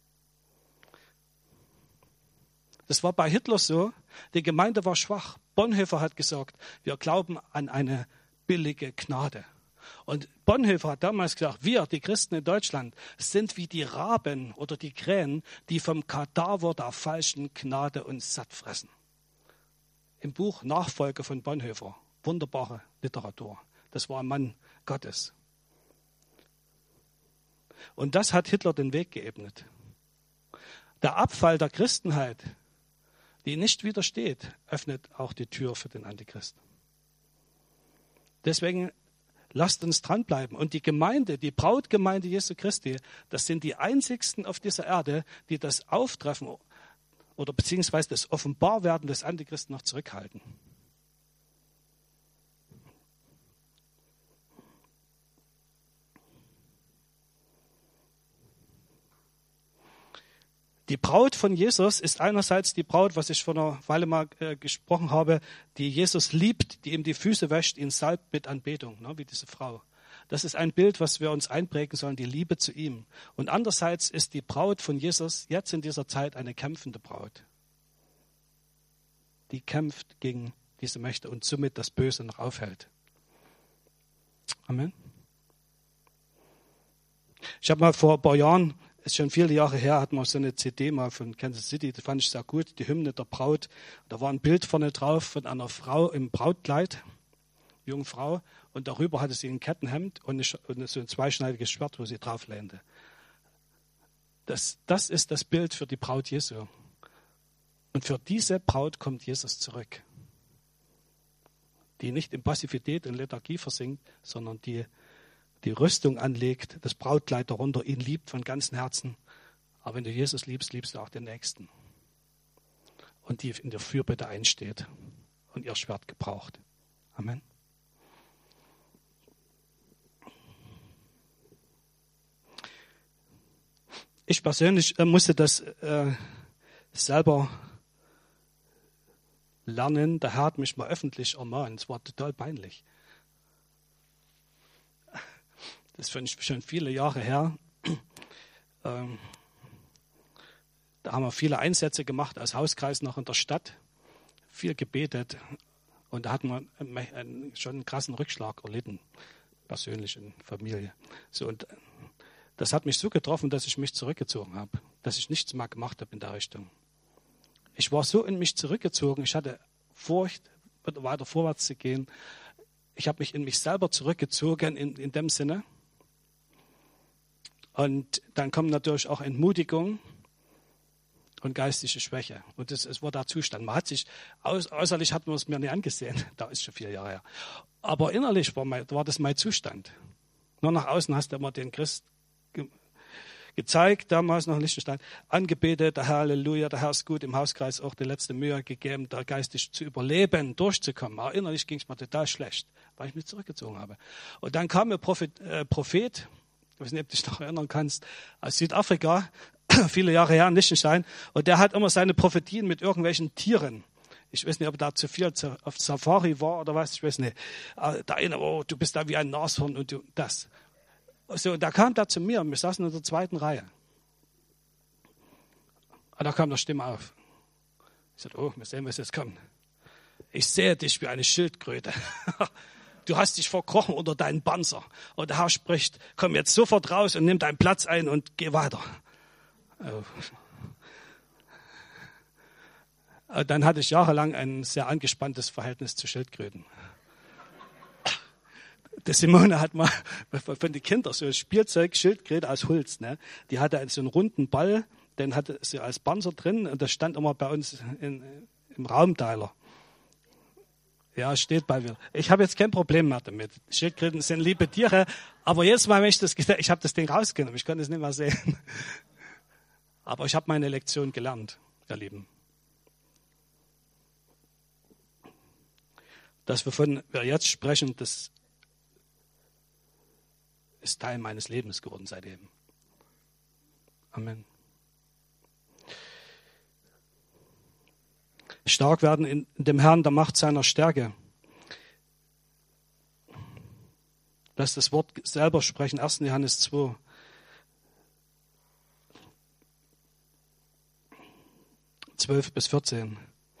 Das war bei Hitler so. Die Gemeinde war schwach. Bonhoeffer hat gesagt, wir glauben an eine billige Gnade. Und Bonhoeffer hat damals gesagt, wir, die Christen in Deutschland, sind wie die Raben oder die Krähen, die vom Kadaver der falschen Gnade uns satt fressen. Im Buch Nachfolge von Bonhoeffer, wunderbare Literatur. Das war ein Mann Gottes. Und das hat Hitler den Weg geebnet. Der Abfall der Christenheit, die nicht widersteht, öffnet auch die Tür für den Antichristen. Deswegen lasst uns dranbleiben. Und die Gemeinde, die Brautgemeinde Jesu Christi, das sind die einzigsten auf dieser Erde, die das Auftreffen oder beziehungsweise das Offenbarwerden des Antichristen noch zurückhalten. Die Braut von Jesus ist einerseits die Braut, was ich vor einer Weile mal gesprochen habe, die Jesus liebt, die ihm die Füße wäscht, ihn salbt mit Anbetung, ne, wie diese Frau. Das ist ein Bild, was wir uns einprägen sollen, die Liebe zu ihm. Und andererseits ist die Braut von Jesus jetzt in dieser Zeit eine kämpfende Braut. Die kämpft gegen diese Mächte und somit das Böse noch aufhält. Amen. Ich habe mal vor ein paar Jahren, ist schon viele Jahre her, hat man so eine CD mal von Kansas City, das fand ich sehr gut, die Hymne der Braut. Da war ein Bild vorne drauf von einer Frau im Brautkleid, junge Frau, und darüber hatte sie ein Kettenhemd und so ein zweischneidiges Schwert, wo sie drauf lehnte. Das ist das Bild für die Braut Jesu. Und für diese Braut kommt Jesus zurück, die nicht in Passivität und Lethargie versinkt, sondern die Rüstung anlegt, das Brautkleid darunter, ihn liebt von ganzem Herzen. Aber wenn du Jesus liebst, liebst du auch den Nächsten. Und die in der Fürbitte einsteht und ihr Schwert gebraucht. Amen. Ich persönlich musste das selber lernen. Der Herr hat mich mal öffentlich ermahnt. Es war total peinlich. Das ist schon viele Jahre her. Da haben wir viele Einsätze gemacht als Hauskreis noch in der Stadt. Viel gebetet. Und da hatten wir schon einen krassen Rückschlag erlitten. Persönlich in Familie. So, und das hat mich so getroffen, dass ich mich zurückgezogen habe. Dass ich nichts mehr gemacht habe in der Richtung. Ich war so in mich zurückgezogen. Ich hatte Furcht, weiter vorwärts zu gehen. Ich habe mich in mich selber zurückgezogen in dem Sinne. Und dann kommt natürlich auch Entmutigung und geistige Schwäche. Und es war der Zustand. Man hat sich, äußerlich hat man es mir nicht angesehen. Da ist schon 4 Jahre her. Aber innerlich war das mein Zustand. Nur nach außen hast du immer den Christ gezeigt, damals noch in Liechtenstein, angebetet, der Herr, Halleluja, der Herr ist gut, im Hauskreis auch die letzte Mühe gegeben, da geistig zu überleben, durchzukommen. Aber innerlich ging es mir total schlecht, weil ich mich zurückgezogen habe. Und dann kam ein Prophet, ich weiß nicht, ob du dich noch erinnern kannst, aus Südafrika, viele Jahre her in Liechtenstein, und der hat immer seine Prophetien mit irgendwelchen Tieren. Ich weiß nicht, ob er da zu viel auf Safari war oder was, ich weiß nicht. Der eine, oh, du bist da wie ein Nashorn und du das. So, da kam er zu mir und wir saßen in der 2. Reihe. Und da kam eine Stimme auf. Ich sagte, oh, wir sehen, was jetzt kommt. Ich sehe dich wie eine Schildkröte. Du hast dich verkrochen unter deinen Panzer. Und der Herr spricht, komm jetzt sofort raus und nimm deinen Platz ein und geh weiter. Dann hatte ich jahrelang ein sehr angespanntes Verhältnis zu Schildkröten. Die Simone hat mal von den Kindern so ein Spielzeug, Schildkröte aus Holz. Ne? Die hatte so einen runden Ball, den hatte sie als Panzer drin und das stand immer bei uns im Raumteiler. Ja, steht bei mir. Ich habe jetzt kein Problem mehr damit. Schildkröten sind liebe Tiere, aber jetzt mal, wenn ich habe das Ding rausgenommen, ich konnte es nicht mehr sehen. Aber ich habe meine Lektion gelernt, ihr Lieben. Das, wovon wir jetzt sprechen, das ist Teil meines Lebens geworden seitdem. Amen. Stark werden in dem Herrn, der Macht seiner Stärke. Lass das Wort selber sprechen. 1. Johannes 2. (12 bis 14).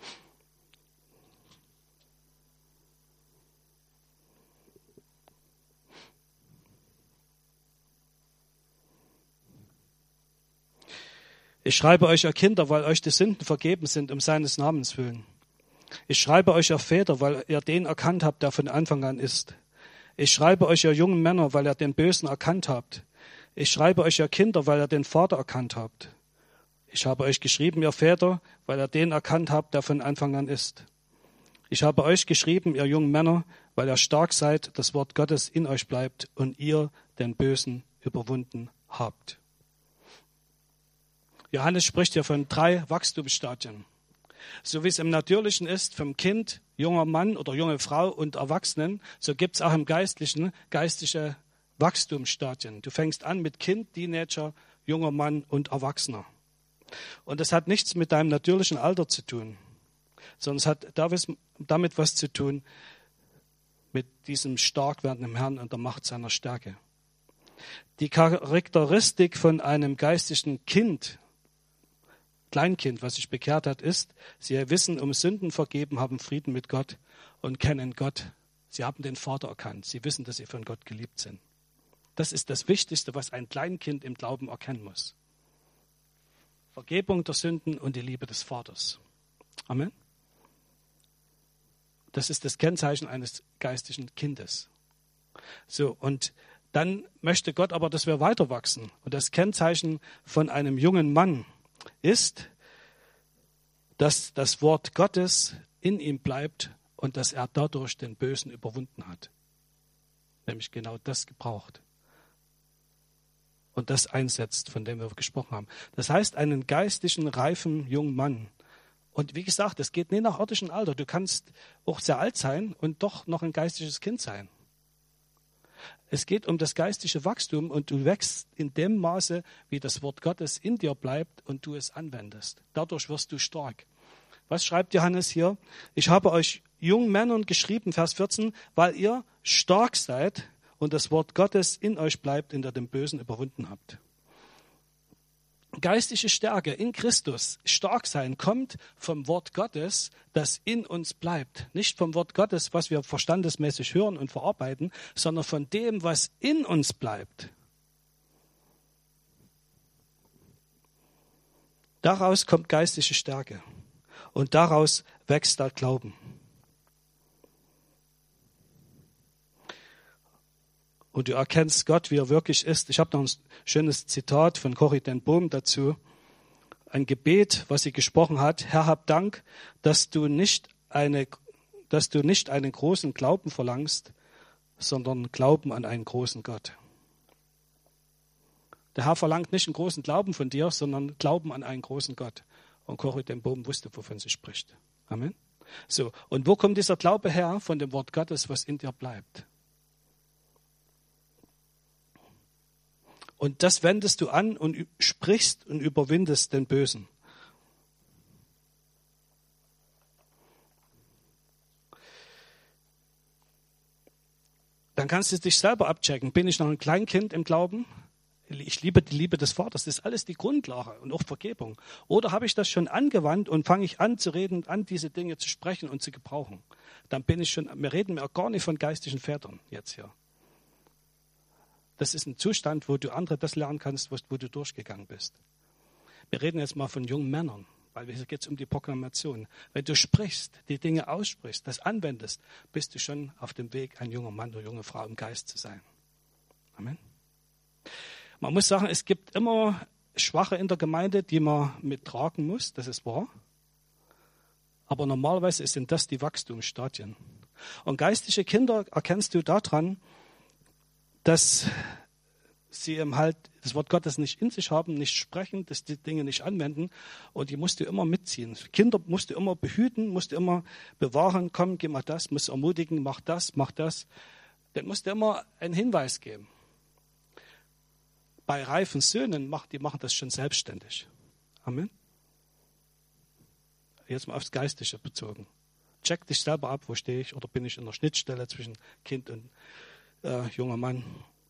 Ich schreibe euch, ihr Kinder, weil euch die Sünden vergeben sind, um seines Namens willen. Ich schreibe euch, ihr Väter, weil ihr den erkannt habt, der von Anfang an ist. Ich schreibe euch, ihr jungen Männer, weil ihr den Bösen erkannt habt. Ich schreibe euch, ihr Kinder, weil ihr den Vater erkannt habt. Ich habe euch geschrieben, ihr Väter, weil ihr den erkannt habt, der von Anfang an ist. Ich habe euch geschrieben, ihr jungen Männer, weil ihr stark seid, das Wort Gottes in euch bleibt und ihr den Bösen überwunden habt. Johannes spricht hier von 3 Wachstumsstadien. So wie es im Natürlichen ist, vom Kind, junger Mann oder junge Frau und Erwachsenen, so gibt es auch im Geistlichen geistige Wachstumsstadien. Du fängst an mit Kind, Teenager, junger Mann und Erwachsener. Und das hat nichts mit deinem natürlichen Alter zu tun, sondern es hat damit was zu tun mit diesem Starkwerden im Herrn und der Macht seiner Stärke. Die Charakteristik von einem geistlichen Kleinkind, was sich bekehrt hat, ist, sie wissen um Sünden vergeben, haben Frieden mit Gott und kennen Gott. Sie haben den Vater erkannt. Sie wissen, dass sie von Gott geliebt sind. Das ist das Wichtigste, was ein Kleinkind im Glauben erkennen muss. Vergebung der Sünden und die Liebe des Vaters. Amen. Das ist das Kennzeichen eines geistlichen Kindes. So, und dann möchte Gott aber, dass wir weiter wachsen. Und das Kennzeichen von einem jungen Mann ist, dass das Wort Gottes in ihm bleibt und dass er dadurch den Bösen überwunden hat. Nämlich genau das gebraucht. Und das einsetzt, von dem wir gesprochen haben. Das heißt, einen geistlichen, reifen jungen Mann. Und wie gesagt, es geht nicht nach irdischem Alter. Du kannst auch sehr alt sein und doch noch ein geistliches Kind sein. Es geht um das geistliche Wachstum und du wächst in dem Maße, wie das Wort Gottes in dir bleibt und du es anwendest. Dadurch wirst du stark. Was schreibt Johannes hier? Ich habe euch jungen Männern geschrieben, Vers 14, weil ihr stark seid und das Wort Gottes in euch bleibt, in der den Bösen überwunden habt. Geistliche Stärke in Christus, stark sein, kommt vom Wort Gottes, das in uns bleibt. Nicht vom Wort Gottes, was wir verstandesmäßig hören und verarbeiten, sondern von dem, was in uns bleibt. Daraus kommt geistliche Stärke und daraus wächst der Glauben. Und du erkennst Gott, wie er wirklich ist. Ich habe noch ein schönes Zitat von Corrie ten Boom dazu. Ein Gebet, was sie gesprochen hat. Herr, hab Dank, dass du nicht einen großen Glauben verlangst, sondern Glauben an einen großen Gott. Der Herr verlangt nicht einen großen Glauben von dir, sondern Glauben an einen großen Gott. Und Corrie ten Boom wusste, wovon sie spricht. Amen. So. Und wo kommt dieser Glaube her? Von dem Wort Gottes, was in dir bleibt. Und das wendest du an und sprichst und überwindest den Bösen. Dann kannst du dich selber abchecken. Bin ich noch ein Kleinkind im Glauben? Ich liebe die Liebe des Vaters. Das ist alles die Grundlage und auch Vergebung. Oder habe ich das schon angewandt und fange ich an zu reden, an diese Dinge zu sprechen und zu gebrauchen? Dann bin ich schon, wir reden ja gar nicht von geistlichen Vätern jetzt hier. Das ist ein Zustand, wo du andere das lernen kannst, wo du durchgegangen bist. Wir reden jetzt mal von jungen Männern, weil hier geht es um die Proklamation. Wenn du sprichst, die Dinge aussprichst, das anwendest, bist du schon auf dem Weg, ein junger Mann oder junge Frau im Geist zu sein. Amen. Man muss sagen, es gibt immer Schwache in der Gemeinde, die man mittragen muss, das ist wahr. Aber normalerweise sind das die Wachstumsstadien. Und geistliche Kinder erkennst du daran, dass sie eben halt das Wort Gottes nicht in sich haben, nicht sprechen, dass die Dinge nicht anwenden. Und die musst du immer mitziehen. Kinder musst du immer behüten, musst du immer bewahren. Komm, geh mal das, musst ermutigen, mach das, mach das. Dann musst du immer einen Hinweis geben. Bei reifen Söhnen, die machen das schon selbstständig. Amen. Jetzt mal aufs Geistliche bezogen. Check dich selber ab, wo stehe ich, oder bin ich in der Schnittstelle zwischen Kind und junger Mann.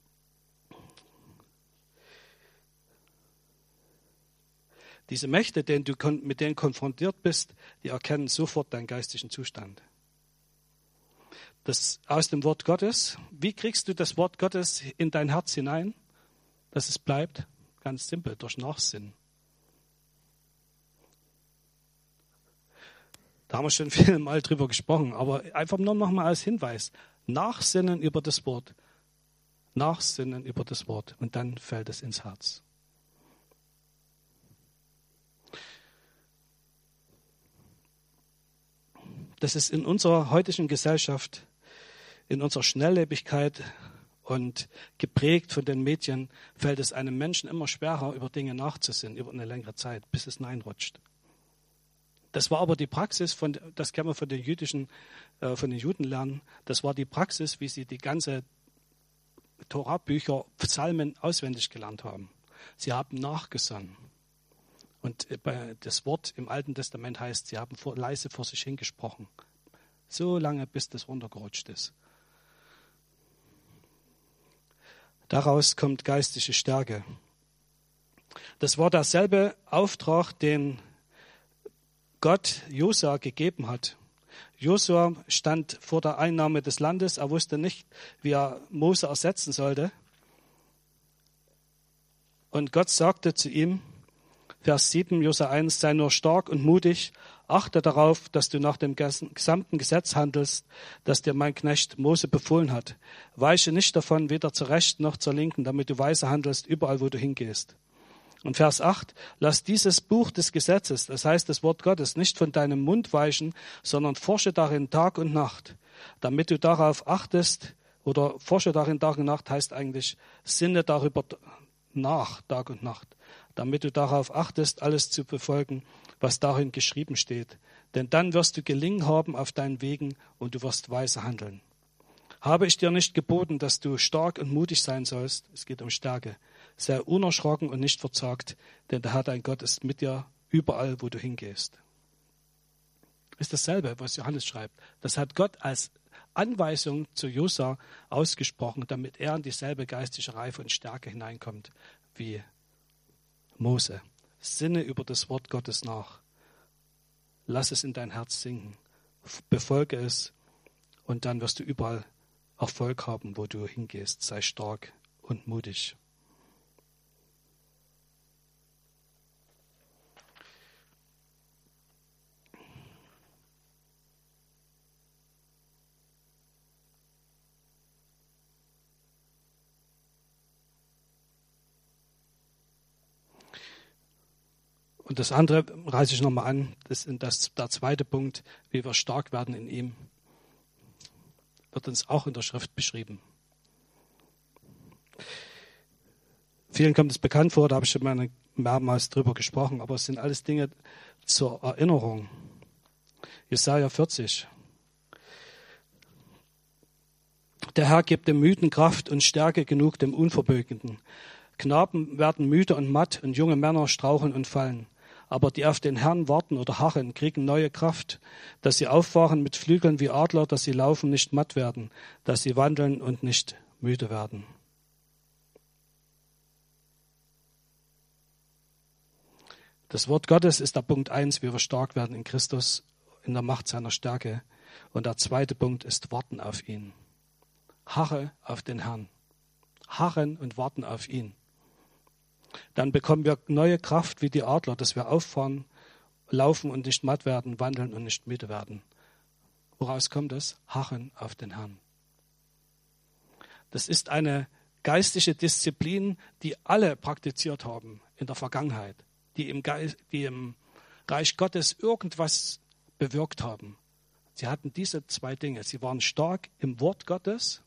Diese Mächte, mit denen konfrontiert bist, die erkennen sofort deinen geistlichen Zustand. Das aus dem Wort Gottes. Wie kriegst du das Wort Gottes in dein Herz hinein, dass es bleibt? Ganz simpel, durch Nachsinnen. Da haben wir schon viel mal drüber gesprochen, aber einfach nur noch mal als Hinweis. Nachsinnen über das Wort. Nachsinnen über das Wort. Und dann fällt es ins Herz. Das ist in unserer heutigen Gesellschaft, in unserer Schnelllebigkeit und geprägt von den Medien, fällt es einem Menschen immer schwerer, über Dinge nachzusinnen, über eine längere Zeit, bis es hineinrutscht. Das war aber die Praxis, das kann man von den Juden lernen, das war die Praxis, wie sie die ganze Torah-Bücher, Psalmen auswendig gelernt haben. Sie haben nachgesonnen. Und das Wort im Alten Testament heißt, sie haben leise vor sich hingesprochen. So lange, bis das runtergerutscht ist. Daraus kommt geistliche Stärke. Das war derselbe Auftrag, den Gott Josua gegeben hat. Josua stand vor der Einnahme des Landes. Er wusste nicht, wie er Mose ersetzen sollte. Und Gott sagte zu ihm, Vers 7, Josua 1, sei nur stark und mutig, achte darauf, dass du nach dem gesamten Gesetz handelst, das dir mein Knecht Mose befohlen hat. Weiche nicht davon, weder zur Rechten noch zur Linken, damit du weise handelst, überall, wo du hingehst. Und Vers 8, lass dieses Buch des Gesetzes, das heißt das Wort Gottes, nicht von deinem Mund weichen, sondern forsche darin Tag und Nacht, damit du darauf achtest, oder forsche darin Tag und Nacht heißt eigentlich, sinne darüber nach, Tag und Nacht, damit du darauf achtest, alles zu befolgen, was darin geschrieben steht. Denn dann wirst du Gelingen haben auf deinen Wegen und du wirst weise handeln. Habe ich dir nicht geboten, dass du stark und mutig sein sollst? Es geht um Stärke. Sei unerschrocken und nicht verzagt, denn der Herr dein Gott ist mit dir überall, wo du hingehst. Ist dasselbe, was Johannes schreibt. Das hat Gott als Anweisung zu Josua ausgesprochen, damit er in dieselbe geistliche Reife und Stärke hineinkommt wie Mose. Sinne über das Wort Gottes nach. Lass es in dein Herz sinken. Befolge es und dann wirst du überall Erfolg haben, wo du hingehst. Sei stark und mutig. Und das andere reiße ich nochmal an, das ist der zweite Punkt, wie wir stark werden in ihm, wird uns auch in der Schrift beschrieben. Vielen kommt es bekannt vor, da habe ich schon mal mehrmals drüber gesprochen, aber es sind alles Dinge zur Erinnerung. Jesaja 40. Der Herr gibt dem Müden Kraft und Stärke genug dem Unvermögenden. Knaben werden müde und matt und junge Männer straucheln und fallen. Aber die auf den Herrn warten oder harren, kriegen neue Kraft, dass sie auffahren mit Flügeln wie Adler, dass sie laufen, nicht matt werden, dass sie wandeln und nicht müde werden. Das Wort Gottes ist der Punkt 1, wie wir stark werden in Christus, in der Macht seiner Stärke. Und der zweite Punkt ist Warten auf ihn. Harre auf den Herrn. Harren und warten auf ihn. Dann bekommen wir neue Kraft wie die Adler, dass wir auffahren, laufen und nicht matt werden, wandeln und nicht müde werden. Woraus kommt es? Harren auf den Herrn. Das ist eine geistliche Disziplin, die alle praktiziert haben in der Vergangenheit, die im Reich Gottes irgendwas bewirkt haben. Sie hatten diese zwei Dinge. Sie waren stark im Wort Gottes.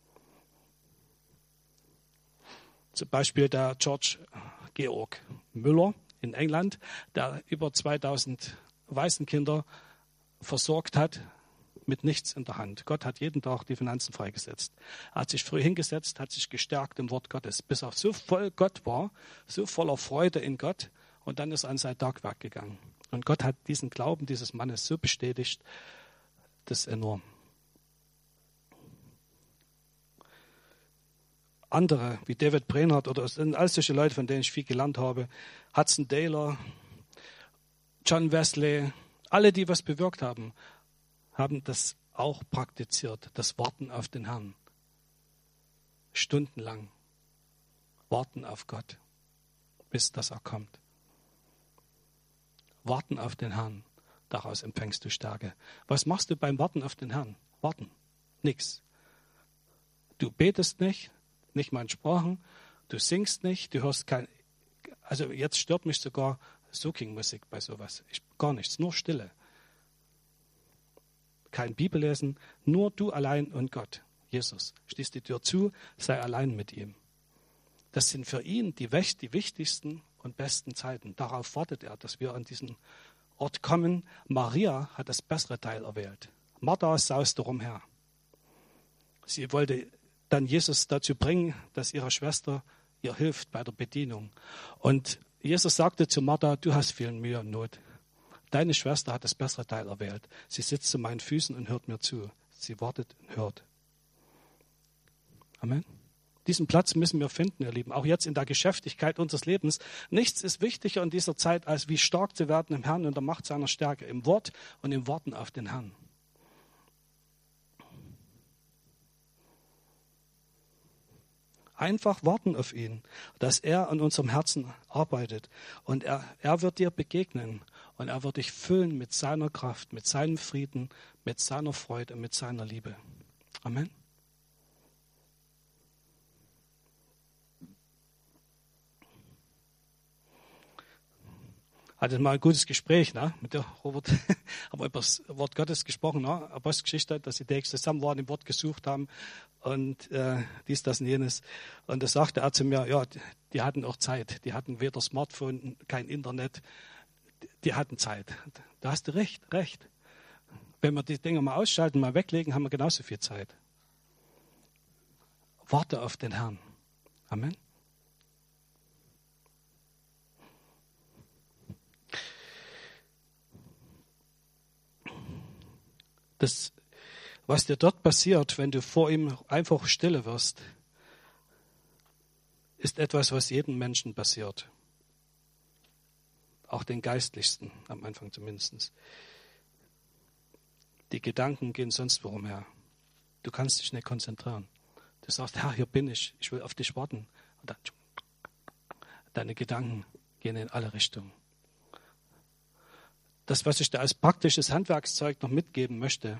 Zum Beispiel der George Georg Müller in England, der über 2000 Waisenkinder versorgt hat mit nichts in der Hand. Gott hat jeden Tag die Finanzen freigesetzt. Er hat sich früh hingesetzt, hat sich gestärkt im Wort Gottes, bis er so voll Gott war, so voller Freude in Gott, und dann ist er an sein Tagwerk gegangen. Und Gott hat diesen Glauben dieses Mannes so bestätigt, das ist enorm. Andere, wie David Brainerd, oder es sind alles solche Leute, von denen ich viel gelernt habe, Hudson Taylor, John Wesley, alle, die was bewirkt haben, haben das auch praktiziert, das Warten auf den Herrn. Stundenlang warten auf Gott, bis dass er kommt. Warten auf den Herrn, daraus empfängst du Stärke. Was machst du beim Warten auf den Herrn? Warten, nix. Du betest nicht mal in Sprachen, du singst nicht, du hörst kein, also jetzt stört mich sogar Soaking-Musik bei sowas. Gar nichts, nur Stille. Kein Bibellesen, nur du allein und Gott, Jesus. Schließ die Tür zu, sei allein mit ihm. Das sind für ihn die wichtigsten und besten Zeiten. Darauf wartet er, dass wir an diesen Ort kommen. Maria hat das bessere Teil erwählt. Martha sauste rumher. Sie wollte dann Jesus dazu bringen, dass ihre Schwester ihr hilft bei der Bedienung. Und Jesus sagte zu Martha, du hast viel Mühe und Not. Deine Schwester hat das bessere Teil erwählt. Sie sitzt zu meinen Füßen und hört mir zu. Sie wartet und hört. Amen. Diesen Platz müssen wir finden, ihr Lieben, auch jetzt in der Geschäftigkeit unseres Lebens. Nichts ist wichtiger in dieser Zeit, als wie stark zu werden im Herrn und der Macht seiner Stärke, im Wort und im Warten auf den Herrn. Einfach warten auf ihn, dass er an unserem Herzen arbeitet. Und er wird dir begegnen und er wird dich füllen mit seiner Kraft, mit seinem Frieden, mit seiner Freude und mit seiner Liebe. Amen. Hatte mal ein gutes Gespräch, ne? Mit der Robert haben wir über das Wort Gottes gesprochen, ne? Apostelgeschichte, dass die Täglich zusammen waren, im Wort gesucht haben und dies, das und jenes. Und da sagte er zu mir, ja, die hatten auch Zeit. Die hatten weder Smartphone, kein Internet. Die hatten Zeit. Da hast du recht. Wenn wir die Dinge mal ausschalten, mal weglegen, haben wir genauso viel Zeit. Warte auf den Herrn. Amen. Das, was dir dort passiert, wenn du vor ihm einfach stille wirst, ist etwas, was jedem Menschen passiert. Auch den Geistlichsten, am Anfang zumindest. Die Gedanken gehen sonst worum her. Du kannst dich nicht konzentrieren. Du sagst, Herr, hier bin ich will auf dich warten. Und dann, deine Gedanken gehen in alle Richtungen. Das, was ich dir als praktisches Handwerkszeug noch mitgeben möchte,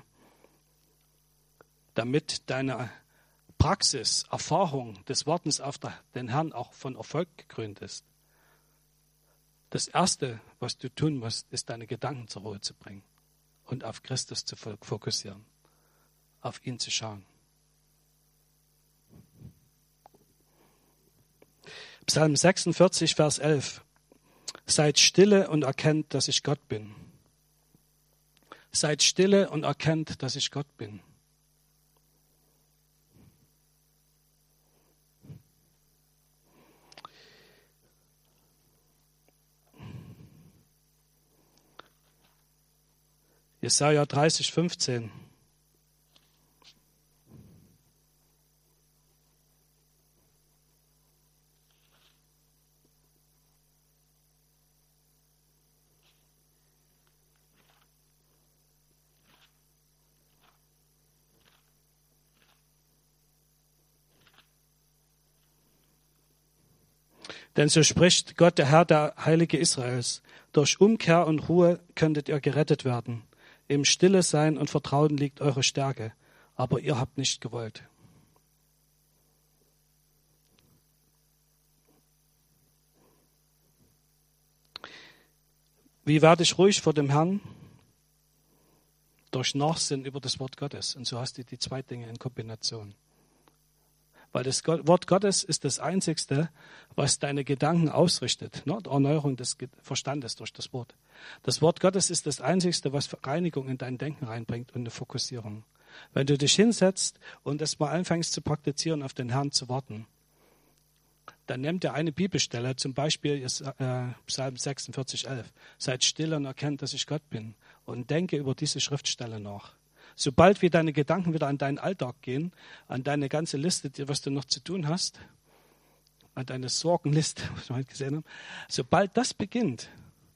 damit deine Praxis, Erfahrung des Wartens auf den Herrn auch von Erfolg gekrönt ist. Das Erste, was du tun musst, ist, deine Gedanken zur Ruhe zu bringen und auf Christus zu fokussieren, auf ihn zu schauen. Psalm 46, Vers 11. Seid stille und erkennt, dass ich Gott bin. Seid stille und erkennt, dass ich Gott bin. Jesaja 30, 15. Denn so spricht Gott, der Herr, der Heilige Israels. Durch Umkehr und Ruhe könntet ihr gerettet werden. Im Stille sein und Vertrauen liegt eure Stärke. Aber ihr habt nicht gewollt. Wie werde ich ruhig vor dem Herrn? Durch durch Nachsinnen über das Wort Gottes. Und so hast du die zwei Dinge in Kombination. Weil das Wort Gottes ist das Einzigste, was deine Gedanken ausrichtet. Ne? Die Erneuerung des Verstandes durch das Wort. Das Wort Gottes ist das Einzigste, was Reinigung in dein Denken reinbringt und eine Fokussierung. Wenn du dich hinsetzt und das mal anfängst zu praktizieren, auf den Herrn zu warten, dann nimm dir eine Bibelstelle, zum Beispiel Psalm 46,11. Seid still und erkennt, dass ich Gott bin. Und denke über diese Schriftstelle nach. Sobald wie deine Gedanken wieder an deinen Alltag gehen, an deine ganze Liste, was du noch zu tun hast, an deine Sorgenliste, was wir heute gesehen haben, sobald das beginnt,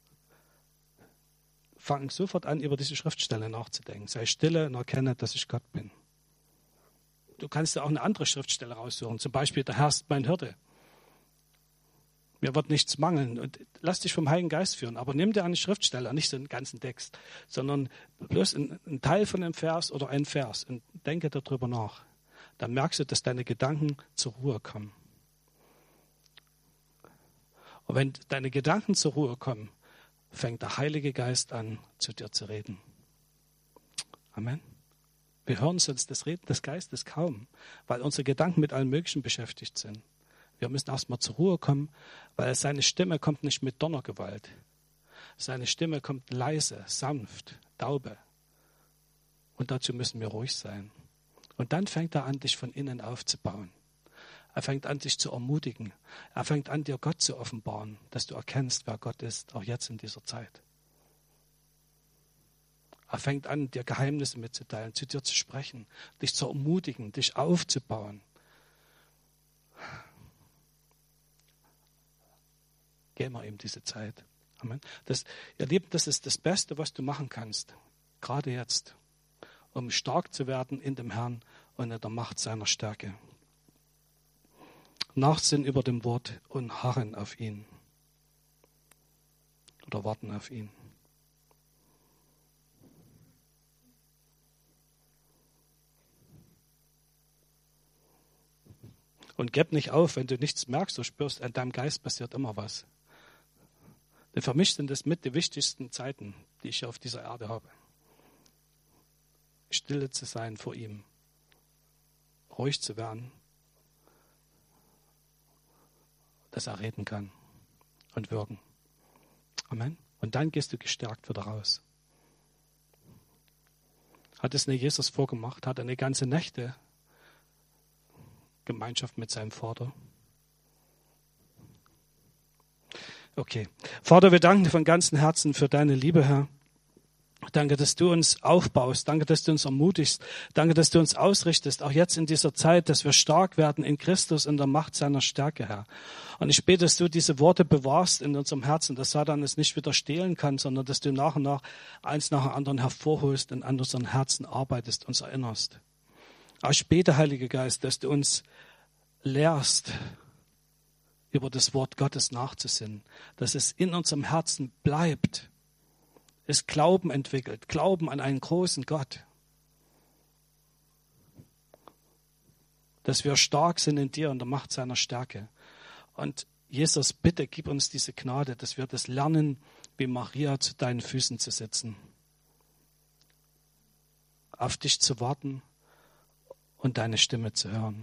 fang sofort an, über diese Schriftstelle nachzudenken. Sei stille und erkenne, dass ich Gott bin. Du kannst dir auch eine andere Schriftstelle raussuchen, zum Beispiel, der Herr ist mein Hirte. Mir wird nichts mangeln. Und lass dich vom Heiligen Geist führen. Aber nimm dir eine Schriftstelle, nicht so einen ganzen Text, sondern bloß einen Teil von einem Vers oder einen Vers und denke darüber nach. Dann merkst du, dass deine Gedanken zur Ruhe kommen. Und wenn deine Gedanken zur Ruhe kommen, fängt der Heilige Geist an, zu dir zu reden. Amen. Wir hören sonst das Reden des Geistes kaum, weil unsere Gedanken mit allem Möglichen beschäftigt sind. Wir müssen erstmal zur Ruhe kommen, weil seine Stimme kommt nicht mit Donnergewalt. Seine Stimme kommt leise, sanft, taube. Und dazu müssen wir ruhig sein. Und dann fängt er an, dich von innen aufzubauen. Er fängt an, dich zu ermutigen. Er fängt an, dir Gott zu offenbaren, dass du erkennst, wer Gott ist, auch jetzt in dieser Zeit. Er fängt an, dir Geheimnisse mitzuteilen, zu dir zu sprechen, dich zu ermutigen, dich aufzubauen. Geh mal ihm diese Zeit. Amen. Ihr Lieben, das ist das Beste, was du machen kannst. Gerade jetzt. Um stark zu werden in dem Herrn und in der Macht seiner Stärke. Nachsinnen über dem Wort und harren auf ihn. Oder warten auf ihn. Und gib nicht auf, wenn du nichts merkst oder spürst, an deinem Geist passiert immer was. Denn für mich sind das mit die wichtigsten Zeiten, die ich auf dieser Erde habe. Stille zu sein vor ihm, ruhig zu werden, dass er reden kann und wirken. Amen. Und dann gehst du gestärkt wieder raus. Hat es nicht Jesus vorgemacht, hat eine ganze Nächte Gemeinschaft mit seinem Vater. Okay. Vater, wir danken dir von ganzem Herzen für deine Liebe, Herr. Danke, dass du uns aufbaust. Danke, dass du uns ermutigst. Danke, dass du uns ausrichtest, auch jetzt in dieser Zeit, dass wir stark werden in Christus in der Macht seiner Stärke, Herr. Und ich bete, dass du diese Worte bewahrst in unserem Herzen, dass Satan es nicht wieder stehlen kann, sondern dass du nach und nach eins nach dem anderen hervorholst und an unseren Herzen arbeitest, uns erinnerst. Aber ich bete, Heiliger Geist, dass du uns lehrst, über das Wort Gottes nachzusinnen, dass es in unserem Herzen bleibt, es Glauben entwickelt, Glauben an einen großen Gott, dass wir stark sind in dir und der Macht seiner Stärke. Und Jesus, bitte gib uns diese Gnade, dass wir das lernen, wie Maria zu deinen Füßen zu sitzen, auf dich zu warten und deine Stimme zu hören.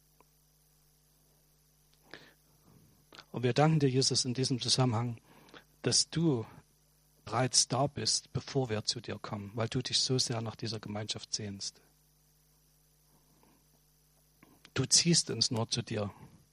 Und wir danken dir, Jesus, in diesem Zusammenhang, dass du bereits da bist, bevor wir zu dir kommen, weil du dich so sehr nach dieser Gemeinschaft sehnst. Du ziehst uns nur zu dir.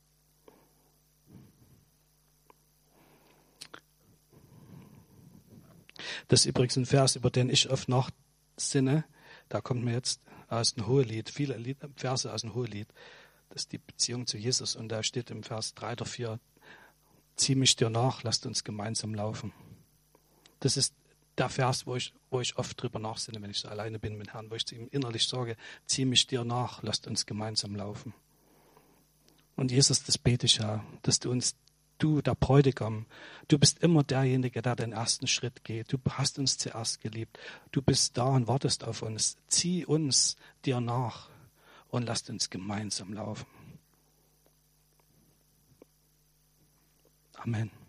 Das ist übrigens ein Vers, über den ich oft nachsinne. Da kommt mir jetzt aus dem Hohelied, viele Verse aus dem Hohelied. Das ist die Beziehung zu Jesus. Und da steht im Vers 3 oder 4, zieh mich dir nach, lasst uns gemeinsam laufen. Das ist der Vers, wo ich oft drüber nachsinne, wenn ich so alleine bin mit Herrn, wo ich zu ihm innerlich sage, zieh mich dir nach, lasst uns gemeinsam laufen. Und Jesus, das bete ich ja, dass du, der Bräutigam, du bist immer derjenige, der den ersten Schritt geht. Du hast uns zuerst geliebt. Du bist da und wartest auf uns. Zieh uns dir nach und lasst uns gemeinsam laufen. Amen.